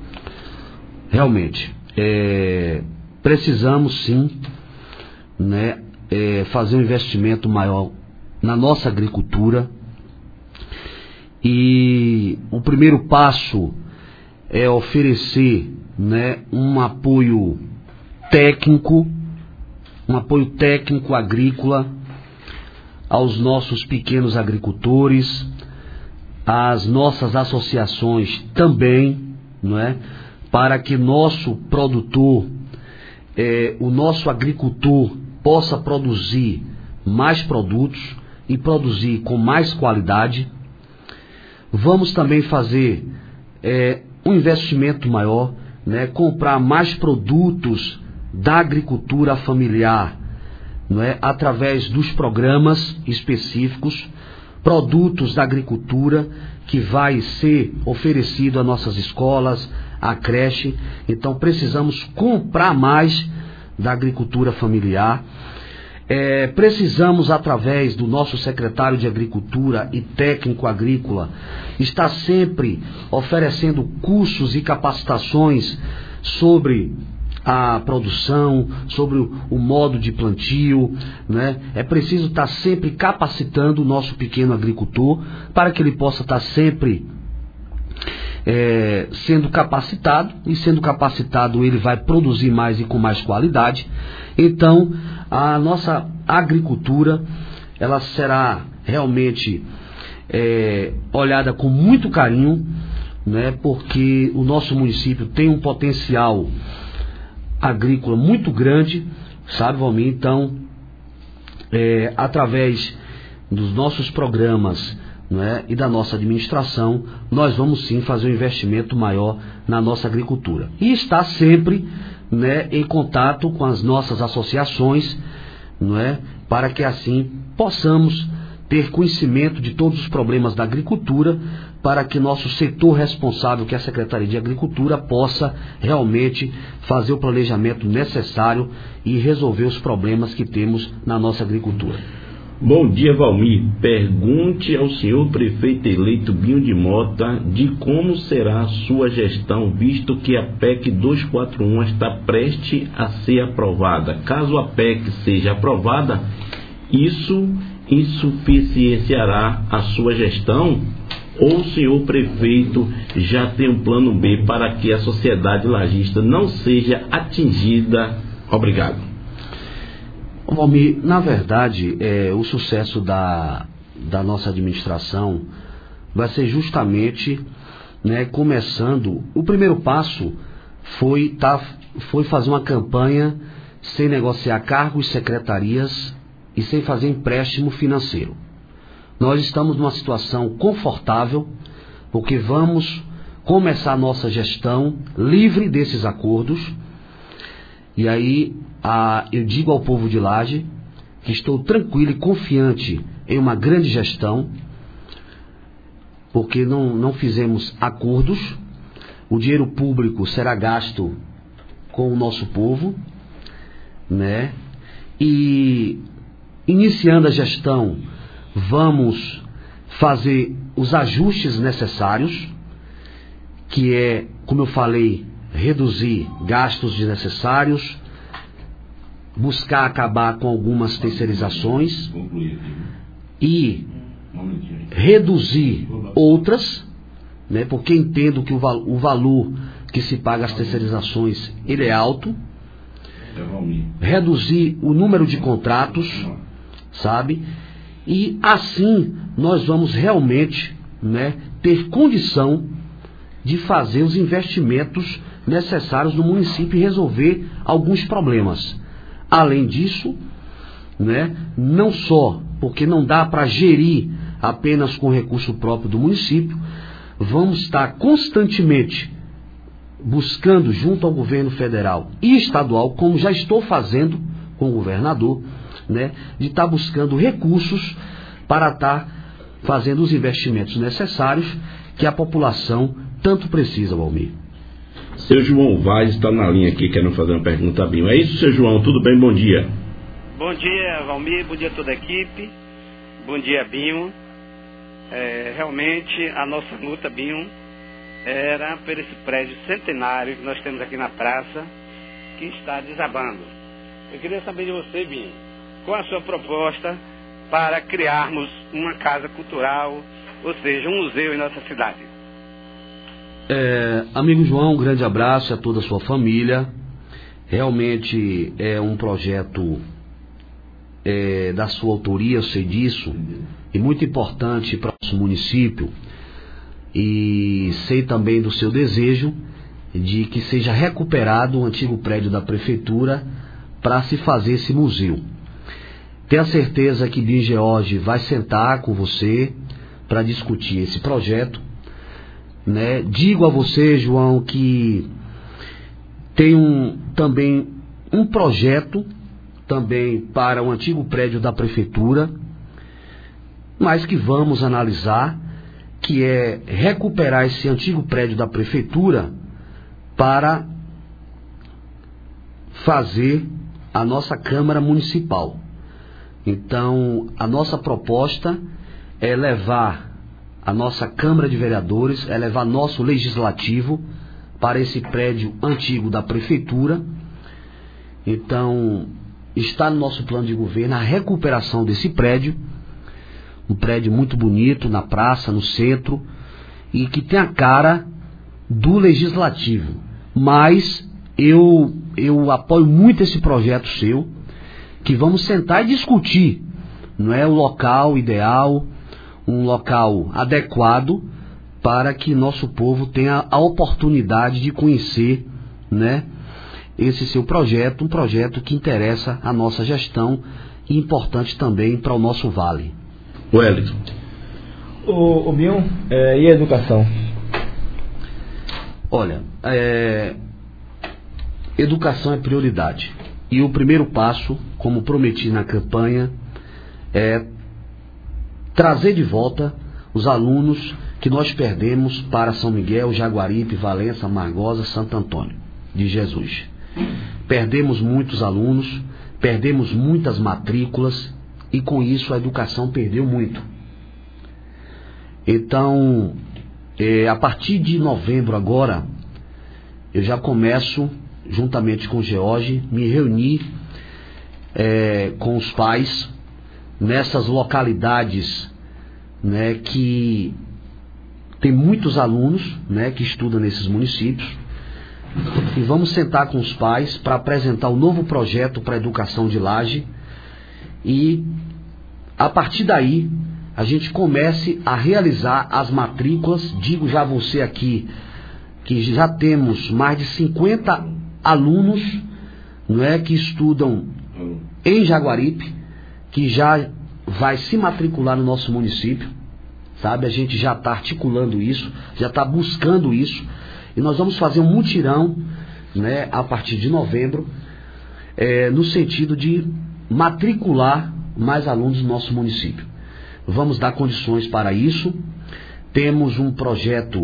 Realmente, é, precisamos sim, né, é, fazer um investimento maior na nossa agricultura. E o primeiro passo é oferecer, né, um apoio técnico, um apoio técnico agrícola aos nossos pequenos agricultores, às nossas associações também, não é? Para que nosso produtor, é, o nosso agricultor possa produzir mais produtos e produzir com mais qualidade. Vamos também fazer é, um investimento maior, né, comprar mais produtos da agricultura familiar, não é, através dos programas específicos, produtos da agricultura que vai ser oferecido às nossas escolas, à creche. Então precisamos comprar mais da agricultura familiar. É, precisamos, através do nosso secretário de Agricultura e técnico agrícola, estar sempre oferecendo cursos e capacitações sobre a produção, sobre o, o modo de plantio, né? É preciso estar sempre capacitando o nosso pequeno agricultor para que ele possa estar sempre é, sendo capacitado, e sendo capacitado ele vai produzir mais e com mais qualidade. Então, a nossa agricultura, ela será realmente é, olhada com muito carinho, né, porque o nosso município tem um potencial agrícola muito grande, sabe, Valmir? Então, é, através dos nossos programas, né, e da nossa administração, nós vamos sim fazer um investimento maior na nossa agricultura. E está sempre, né, em contato com as nossas associações, não é, para que assim possamos ter conhecimento de todos os problemas da agricultura, para que nosso setor responsável, que é a Secretaria de Agricultura, possa realmente fazer o planejamento necessário e resolver os problemas que temos na nossa agricultura.
Bom dia, Valmir. Pergunte ao senhor prefeito eleito Binho de Mota de como será a sua gestão, visto que a P E C duzentos e quarenta e um está prestes a ser aprovada. Caso a P E C seja aprovada, isso insuficienciará a sua gestão? Ou o senhor prefeito já tem um plano B para que a sociedade lajista não seja atingida? Obrigado.
Valmir, na verdade, é, o sucesso da, da nossa administração vai ser justamente, né, começando. O primeiro passo foi, tá, foi fazer uma campanha sem negociar cargos, secretarias e sem fazer empréstimo financeiro. Nós estamos numa situação confortável, porque vamos começar a nossa gestão livre desses acordos. E aí, a, eu digo ao povo de Laje que estou tranquilo e confiante em uma grande gestão, porque não, não fizemos acordos. O dinheiro público será gasto com o nosso povo, né? E iniciando a gestão, vamos fazer os ajustes necessários, que é, como eu falei, reduzir gastos desnecessários, buscar acabar com algumas terceirizações e reduzir outras, né, porque entendo que o, val- o valor que se paga às terceirizações ele é alto, reduzir o número de contratos, sabe? E assim nós vamos realmente, né, ter condição de fazer os investimentos necessários no município e resolver alguns problemas. Além disso, né, não só porque não dá para gerir apenas com recurso próprio do município, vamos estar constantemente buscando junto ao governo federal e estadual, como já estou fazendo com o governador, né, de estar buscando recursos para estar fazendo os investimentos necessários que a população tanto precisa, Valmir.
Seu João Vaz está na linha aqui, querendo fazer uma pergunta a Binho. É isso, seu João? Tudo bem? Bom dia.
Bom dia, Valmir. Bom dia a toda a equipe. Bom dia, Binho. É, realmente, a nossa luta, Binho, era por esse prédio centenário que nós temos aqui na praça, que está desabando. Eu queria saber de você, Binho, qual a sua proposta para criarmos uma casa cultural, ou seja, um museu em nossa cidade?
É, amigo João, um grande abraço a toda a sua família. Realmente é um projeto é, da sua autoria, eu sei disso, e muito importante para o nosso município. E sei também do seu desejo de que seja recuperado o antigo prédio da prefeitura para se fazer esse museu. Tenho a certeza que Binho George vai sentar com você para discutir esse projeto. Né? Digo a você, João, que tem um, também um projeto também para o antigo prédio da prefeitura, mas que vamos analisar, que é recuperar esse antigo prédio da prefeitura para fazer a nossa Câmara Municipal. Então, a nossa proposta é levar a nossa Câmara de Vereadores, é levar nosso Legislativo para esse prédio antigo da Prefeitura. Então, está no nosso plano de governo a recuperação desse prédio, um prédio muito bonito, na praça, no centro, e que tem a cara do Legislativo. Mas eu, eu apoio muito esse projeto seu, que vamos sentar e discutir, não é o local ideal, um local adequado para que nosso povo tenha a oportunidade de conhecer, né, esse seu projeto, um projeto que interessa a nossa gestão e importante também para o nosso vale.
Wellington.
O, o Binho, é, e a educação?
Olha, é, educação é prioridade. E o primeiro passo, como prometi na campanha, é trazer de volta os alunos que nós perdemos para São Miguel, Jaguaripe, Valença, Margosa, Santo Antônio de Jesus. Perdemos muitos alunos, perdemos muitas matrículas e com isso a educação perdeu muito. Então, é, a partir de novembro agora, eu já começo, juntamente com o George, me reunir é, com os pais nessas localidades, né, que tem muitos alunos, né, que estudam nesses municípios, e vamos sentar com os pais para apresentar o novo projeto para a educação de Laje, e a partir daí a gente comece a realizar as matrículas. Digo já a você aqui que já temos mais de cinquenta alunos, não é, que estudam em Jaguaripe, que já vai se matricular no nosso município, sabe? A gente já está articulando isso, já está buscando isso, e nós vamos fazer um mutirão, né, a partir de novembro, é, no sentido de matricular mais alunos no nosso município. Vamos dar condições para isso. Temos um projeto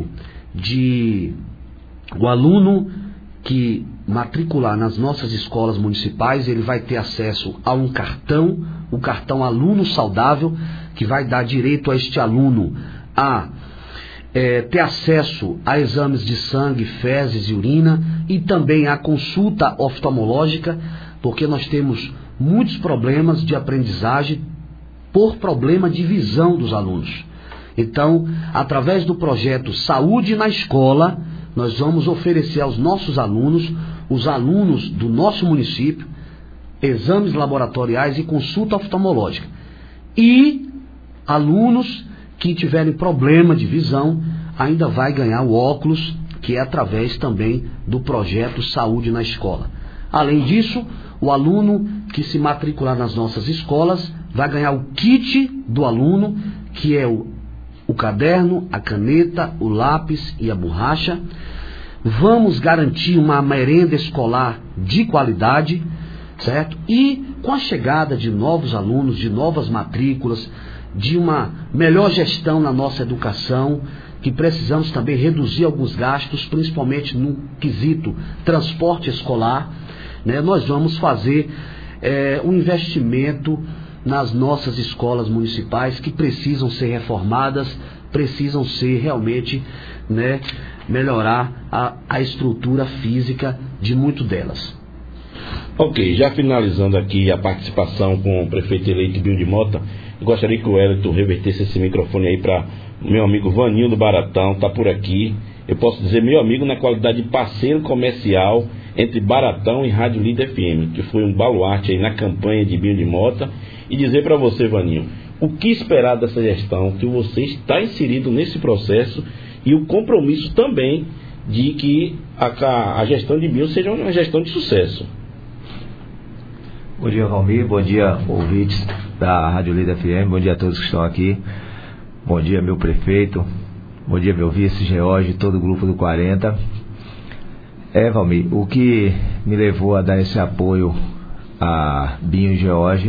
de o aluno que matricular nas nossas escolas municipais, ele vai ter acesso a um cartão, o cartão Aluno Saudável, que vai dar direito a este aluno a é, ter acesso a exames de sangue, fezes e urina, e também a consulta oftalmológica, porque nós temos muitos problemas de aprendizagem por problema de visão dos alunos. Então, através do projeto Saúde na Escola, nós vamos oferecer aos nossos alunos, os alunos do nosso município, exames laboratoriais e consulta oftalmológica. E alunos que tiverem problema de visão, ainda vai ganhar o óculos, que é através também do projeto Saúde na Escola. Além disso, o aluno que se matricular nas nossas escolas vai ganhar o kit do aluno, que é o, o caderno, a caneta, o lápis e a borracha. Vamos garantir uma merenda escolar de qualidade, certo? E com a chegada de novos alunos, de novas matrículas, de uma melhor gestão na nossa educação, que precisamos também reduzir alguns gastos, principalmente no quesito transporte escolar, né? Nós vamos fazer é, um investimento nas nossas escolas municipais, que precisam ser reformadas, precisam ser realmente, né, melhorar a, a estrutura física de muito delas.
Ok, já finalizando aqui a participação com o prefeito eleito Binho de Mota, eu gostaria que o Wellington revertesse esse microfone aí para meu amigo Vaninho do Baratão, está por aqui. Eu posso dizer meu amigo na qualidade de parceiro comercial entre Baratão e Rádio Líder F M, que foi um baluarte aí na campanha de Binho de Mota. E dizer para você, Vaninho, o que esperar dessa gestão, que você está inserido nesse processo, e o compromisso também de que a, a gestão de Binho seja uma gestão de sucesso.
Bom dia, Valmir, bom dia, ouvintes da Rádio Líder F M, bom dia a todos que estão aqui, bom dia, meu prefeito, bom dia, meu vice, George, todo o grupo do quarenta. É, Valmir, o que me levou a dar esse apoio a Binho e George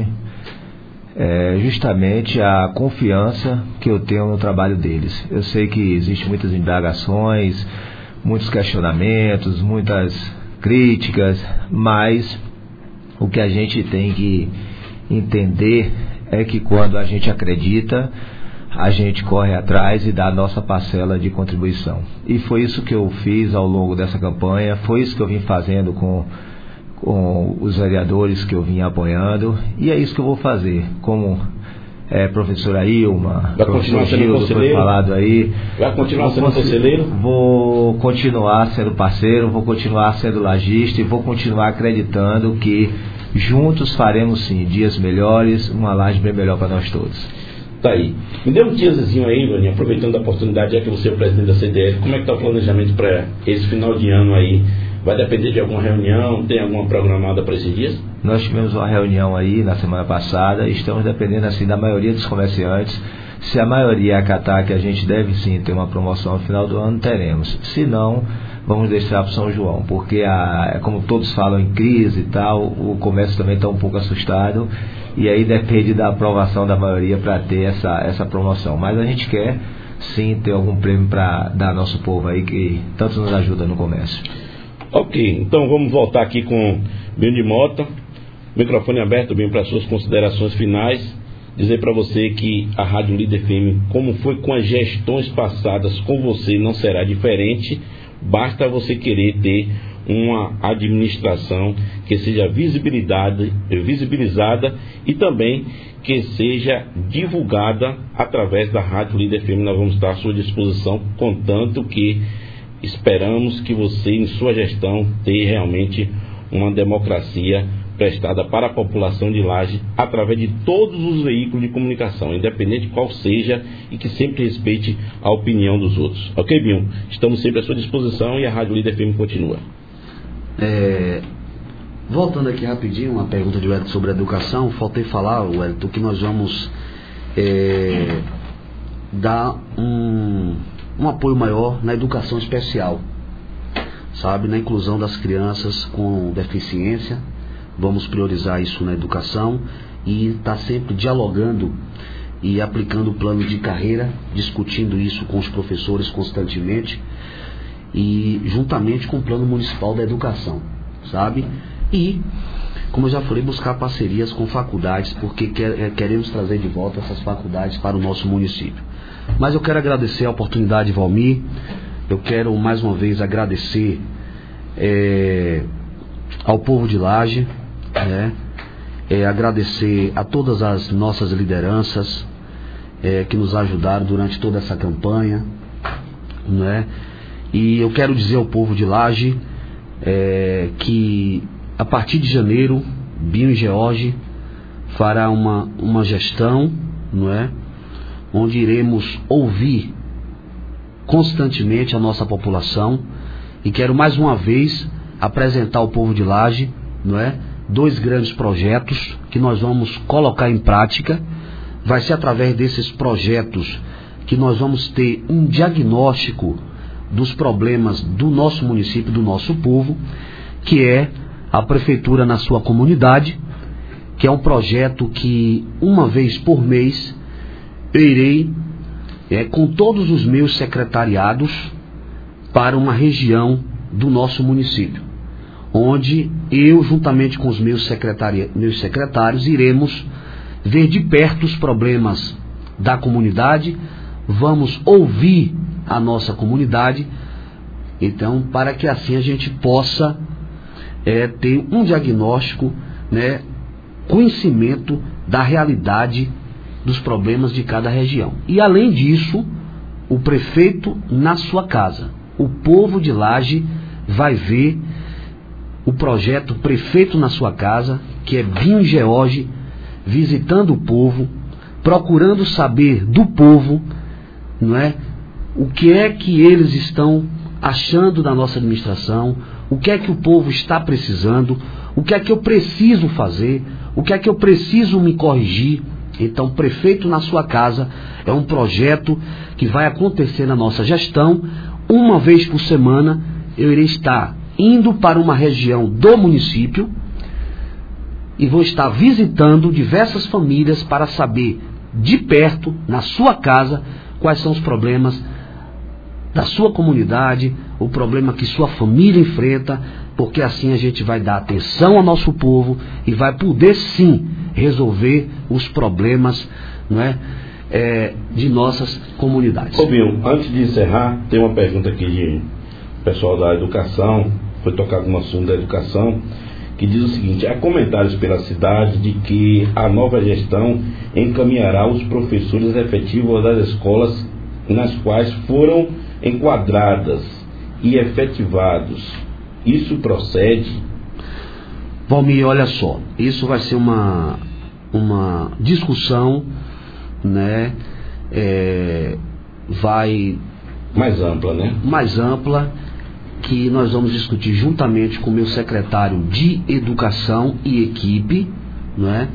é justamente a confiança que eu tenho no trabalho deles. Eu sei que existem muitas indagações, muitos questionamentos, muitas críticas, mas o que a gente tem que entender é que quando a gente acredita, a gente corre atrás e dá a nossa parcela de contribuição. E foi isso que eu fiz ao longo dessa campanha, foi isso que eu vim fazendo com, com os vereadores que eu vim apoiando, e é isso que eu vou fazer. Como é, professora Ilma,
vai continuar sendo conselheiro? Foi falado aí. Vai continuar sendo conselheiro?
Vou continuar sendo parceiro, vou continuar sendo lajista e vou continuar acreditando que juntos faremos sim dias melhores, uma laje bem melhor para nós todos.
Tá aí. Me dê um teaserzinho aí, Vaninho, aproveitando a oportunidade, já que você é o presidente da C D F, como é que está o planejamento para esse final de ano aí? Vai depender de alguma reunião? Tem alguma programada para esses dias?
Nós tivemos uma reunião aí na semana passada, estamos dependendo assim da maioria dos comerciantes. Se a maioria acatar que a gente deve sim ter uma promoção no final do ano, teremos. Se não, vamos deixar para São João, porque a, como todos falam em crise e tal, o comércio também está um pouco assustado, e aí depende da aprovação da maioria para ter essa, essa promoção. Mas a gente quer sim ter algum prêmio para dar ao nosso povo aí, que tanto nos ajuda no comércio.
Ok, então vamos voltar aqui com Binho de Mota. Microfone aberto, Binho, para suas considerações finais dizer para você que a Rádio Líder F M, como foi com as gestões passadas, com você não será diferente. Basta você querer ter uma administração que seja visibilidade, visibilizada e também que seja divulgada através da Rádio Líder F M. Nós vamos estar à sua disposição, contanto que esperamos que você, em sua gestão, tenha realmente uma democracia prestada para a população de Laje através de todos os veículos de comunicação, independente de qual seja, e que sempre respeite a opinião dos outros. Ok, Binho? Estamos sempre à sua disposição e a Rádio Líder F M continua.
É, voltando aqui rapidinho, uma pergunta de Wellington sobre a educação. Faltei falar, Wellington, que nós vamos é, dar um, um apoio maior na educação especial, sabe, na inclusão das crianças com deficiência. Vamos priorizar isso na educação e estar tá sempre dialogando e aplicando o plano de carreira, discutindo isso com os professores constantemente e juntamente com o plano municipal da educação, sabe? E, como eu já falei, buscar parcerias com faculdades, porque quer, queremos trazer de volta essas faculdades para o nosso município. Mas eu quero agradecer a oportunidade, Valmir. Eu quero mais uma vez agradecer é, ao povo de Laje, né? É, agradecer a todas as nossas lideranças é, que nos ajudaram durante toda essa campanha, né? E eu quero dizer ao povo de Laje é, que a partir de janeiro, Binho e George fará uma, uma gestão, não é? Onde iremos ouvir constantemente a nossa população, e quero mais uma vez apresentar ao povo de Laje, não é? Dois grandes projetos que nós vamos colocar em prática. Vai ser através desses projetos que nós vamos ter um diagnóstico dos problemas do nosso município, do nosso povo, que é a prefeitura na sua comunidade, que é um projeto que uma vez por mês eu irei é, com todos os meus secretariados para uma região do nosso município, onde eu, juntamente com os meus, secretari- meus secretários, iremos ver de perto os problemas da comunidade, vamos ouvir a nossa comunidade, então, para que assim a gente possa é, ter um diagnóstico, né, conhecimento da realidade dos problemas de cada região. E além disso, o prefeito na sua casa, o povo de Laje vai ver o projeto Prefeito na Sua Casa, que é Binho George visitando o povo, procurando saber do povo, não é? O que é que eles estão achando da nossa administração, o que é que o povo está precisando, o que é que eu preciso fazer, o que é que eu preciso me corrigir. Então, Prefeito na Sua Casa é um projeto que vai acontecer na nossa gestão. Uma vez por semana eu irei estar indo para uma região do município e vou estar visitando diversas famílias para saber de perto, na sua casa, quais são os problemas da sua comunidade, o problema que sua família enfrenta, porque assim a gente vai dar atenção ao nosso povo e vai poder sim resolver os problemas, não é, é, de nossas comunidades.
Ô Binho, antes de encerrar, tem uma pergunta aqui de pessoal da educação, foi tocado no assunto da educação, que diz o seguinte: há comentários pela cidade de que a nova gestão encaminhará os professores efetivos das escolas nas quais foram enquadradas e efetivados. Isso procede?
Valmir, olha só, isso vai ser uma, uma discussão, né, é, vai...
mais ampla, né?
Mais ampla, que nós vamos discutir juntamente com o meu secretário de Educação e equipe, não é?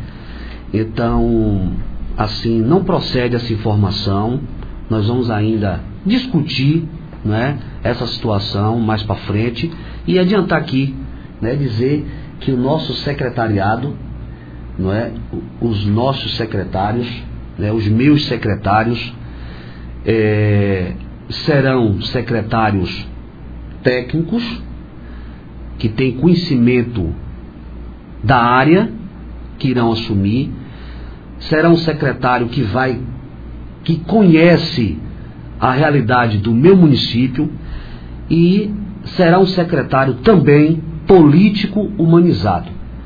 Então, assim, não procede essa informação. Nós vamos ainda discutir, não é, essa situação mais para frente e adiantar aqui, né, dizer que o nosso secretariado, não é, os nossos secretários, né, os meus secretários é, serão secretários técnicos que têm conhecimento da área, que irão assumir, será um secretário que vai, que conhece a realidade do meu município e será um secretário também político humanizado,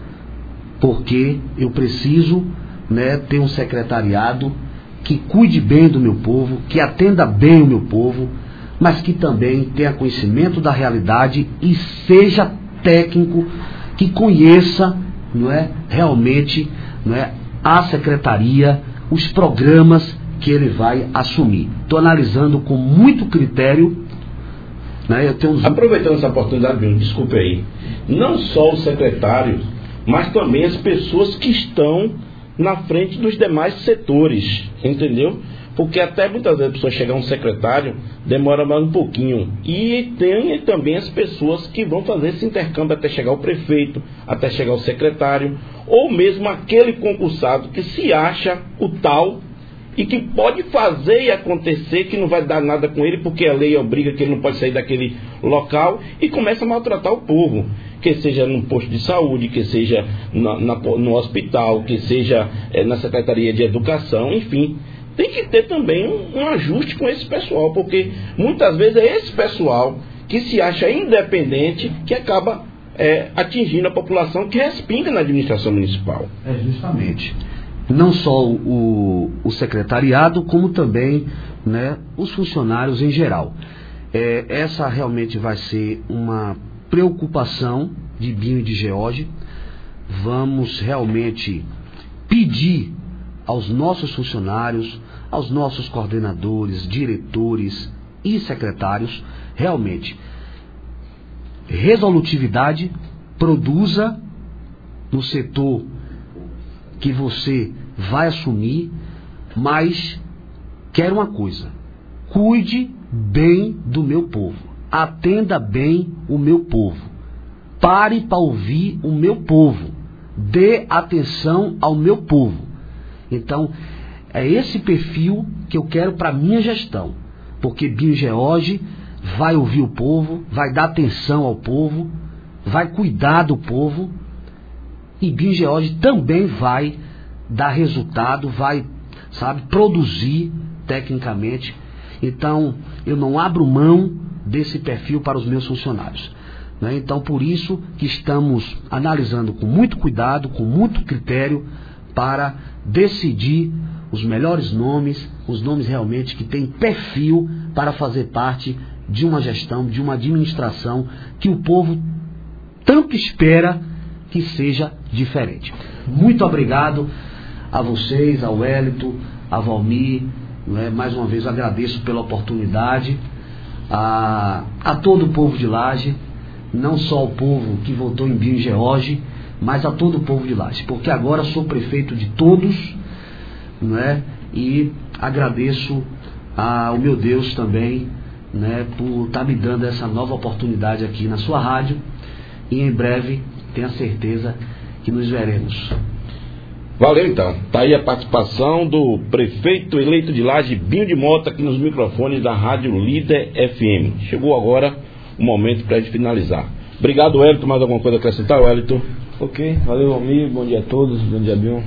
porque eu preciso, né, ter um secretariado que cuide bem do meu povo, que atenda bem o meu povo, mas que também tenha conhecimento da realidade e seja técnico, que conheça, não é, realmente, não é, a secretaria, os programas que ele vai assumir. Estou analisando com muito critério, né, eu tenho uns...
Aproveitando essa oportunidade, Bruno, desculpe aí, não só o secretário, mas também as pessoas que estão na frente dos demais setores, entendeu? Porque até muitas vezes a pessoa chegar a um secretário demora mais um pouquinho. E tem também as pessoas que vão fazer esse intercâmbio até chegar ao prefeito, até chegar ao secretário, ou mesmo aquele concursado que se acha o tal e que pode fazer e acontecer, que não vai dar nada com ele, porque a lei obriga que ele não pode sair daquele local, e começa a maltratar o povo. Que seja num posto de saúde, que seja na, na, no hospital, que seja é, na Secretaria de Educação, enfim. Tem que ter também um, um ajuste com esse pessoal, porque muitas vezes é esse pessoal que se acha independente que acaba é, atingindo a população que respinga na administração municipal.
É justamente. Não só o, o secretariado, como também, né, os funcionários em geral. É, essa realmente vai ser uma preocupação de Binho e de George. Vamos realmente pedir aos nossos funcionários, aos nossos coordenadores, diretores e secretários, realmente, resolutividade, produza no setor que você vai assumir, mas quero uma coisa: cuide bem do meu povo, atenda bem o meu povo, pare para ouvir o meu povo, dê atenção ao meu povo. Então, é esse perfil que eu quero para minha gestão, porque Binho George vai ouvir o povo, vai dar atenção ao povo, vai cuidar do povo, e Binho George também vai dar resultado, vai, sabe, produzir tecnicamente. Então, eu não abro mão desse perfil para os meus funcionários, né? Então, por isso que estamos analisando com muito cuidado, com muito critério, para decidir os melhores nomes, os nomes realmente que têm perfil para fazer parte de uma gestão, de uma administração que o povo tanto espera que seja diferente. Muito obrigado a vocês, ao Wellington, a Valmir, né? Mais uma vez agradeço pela oportunidade, a, a todo o povo de Laje, não só o povo que votou em Binho George, mas a todo o povo de Laje, porque agora sou prefeito de todos, né? E agradeço ao meu Deus também, né, por estar me dando essa nova oportunidade aqui na sua rádio, e em breve tenha certeza que nos veremos.
Valeu, então. Está aí a participação do prefeito eleito de Laje, Binho de Mota, aqui nos microfones da Rádio Líder F M. Chegou agora o momento para a gente finalizar. Obrigado, Wellington. Mais alguma coisa a acrescentar, Wellington?
Ok, valeu, amigo. Bom dia a todos. Bom dia, Binho.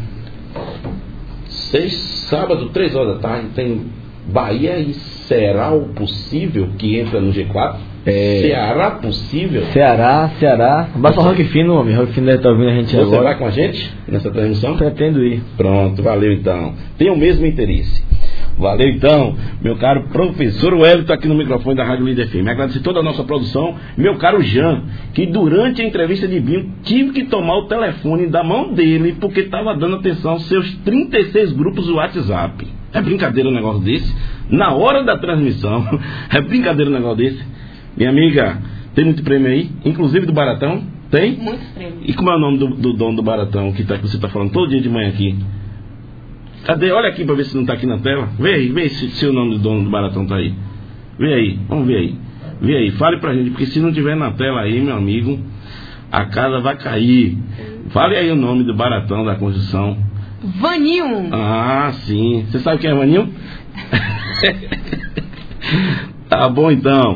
Seis, sábado, três horas da tarde, tem Bahia e será o possível que entra no G quatro? É... Ceará possível?
Ceará, Ceará. Basta o Rock Fino, homem. Rock Fino deve estar ouvindo a gente
Você
agora.
Você vai com a gente nessa transmissão?
Pretendo ir.
Pronto, valeu então. Tem o mesmo interesse. Valeu então, meu caro professor Wellington, aqui no microfone da Rádio Líder F M. Agradecer toda a nossa produção, meu caro Jean, que durante a entrevista de Binho tive que tomar o telefone da mão dele porque estava dando atenção aos seus trinta e seis grupos do WhatsApp. É brincadeira um negócio desse? Na hora da transmissão, é brincadeira um negócio desse? Minha amiga, tem muito prêmio aí, inclusive do Baratão? Tem?
Muitos prêmios.
E como é o nome do, do dono do Baratão que, tá, que você está falando todo dia de manhã aqui? Cadê? Olha aqui para ver se não está aqui na tela. Vê aí, vê se, se o nome do dono do Baratão está aí. Vê aí, vamos ver aí. Vê aí, fale pra gente, porque se não tiver na tela aí, meu amigo, a casa vai cair. Fale aí o nome do Baratão da construção.
Vaninho.
Ah, sim. Você sabe quem é Vaninho? Tá bom então.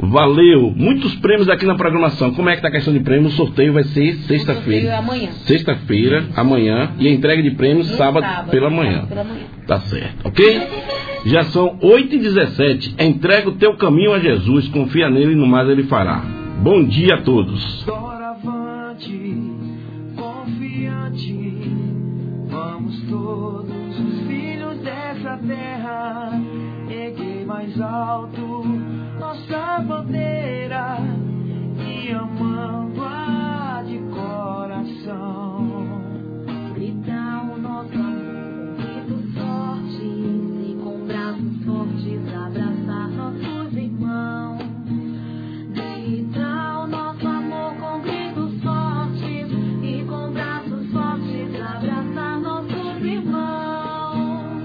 Valeu. Muitos prêmios aqui na programação. Como é que tá a questão de prêmios? O sorteio vai ser sexta-feira.
É amanhã.
Sexta-feira, amanhã. E a entrega de prêmios sábado, sábado pela manhã.
pela manhã.
Tá certo, ok? Já são oito e dezessete. Entrega o teu caminho a Jesus. Confia nele e no mais ele fará. Bom dia a todos.
Doravante, confiante, vamos todos os filhos dessa terra erguer mais alto nossa bandeira e amando-a de coração.
Gritar o nosso amor, gritos fortes e com braços fortes abraçar nossos irmãos. Gritar o nosso amor com gritos fortes e com braços fortes abraçar nossos irmãos.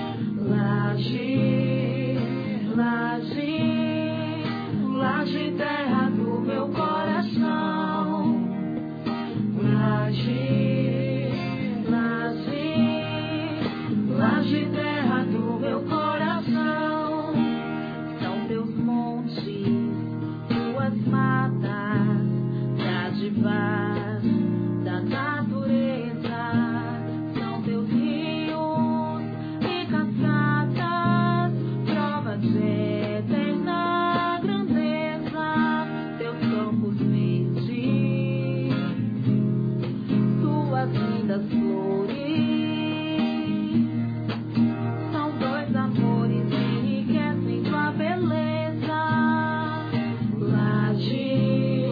Laje, laje, laje terra do meu coração. Laje, laje, laje terra do meu coração. São teus montes, tuas matas, dádivas da natureza. São teus rios e cascatas, prova de eterna grandeza. Teus campos verdes, tuas lindas flores, são dois amores que enriquecem tua beleza. Laje,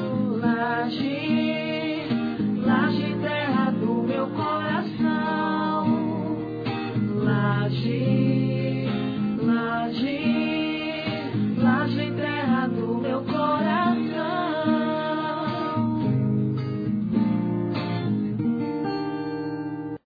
laje, laje terra do meu coração. Laje,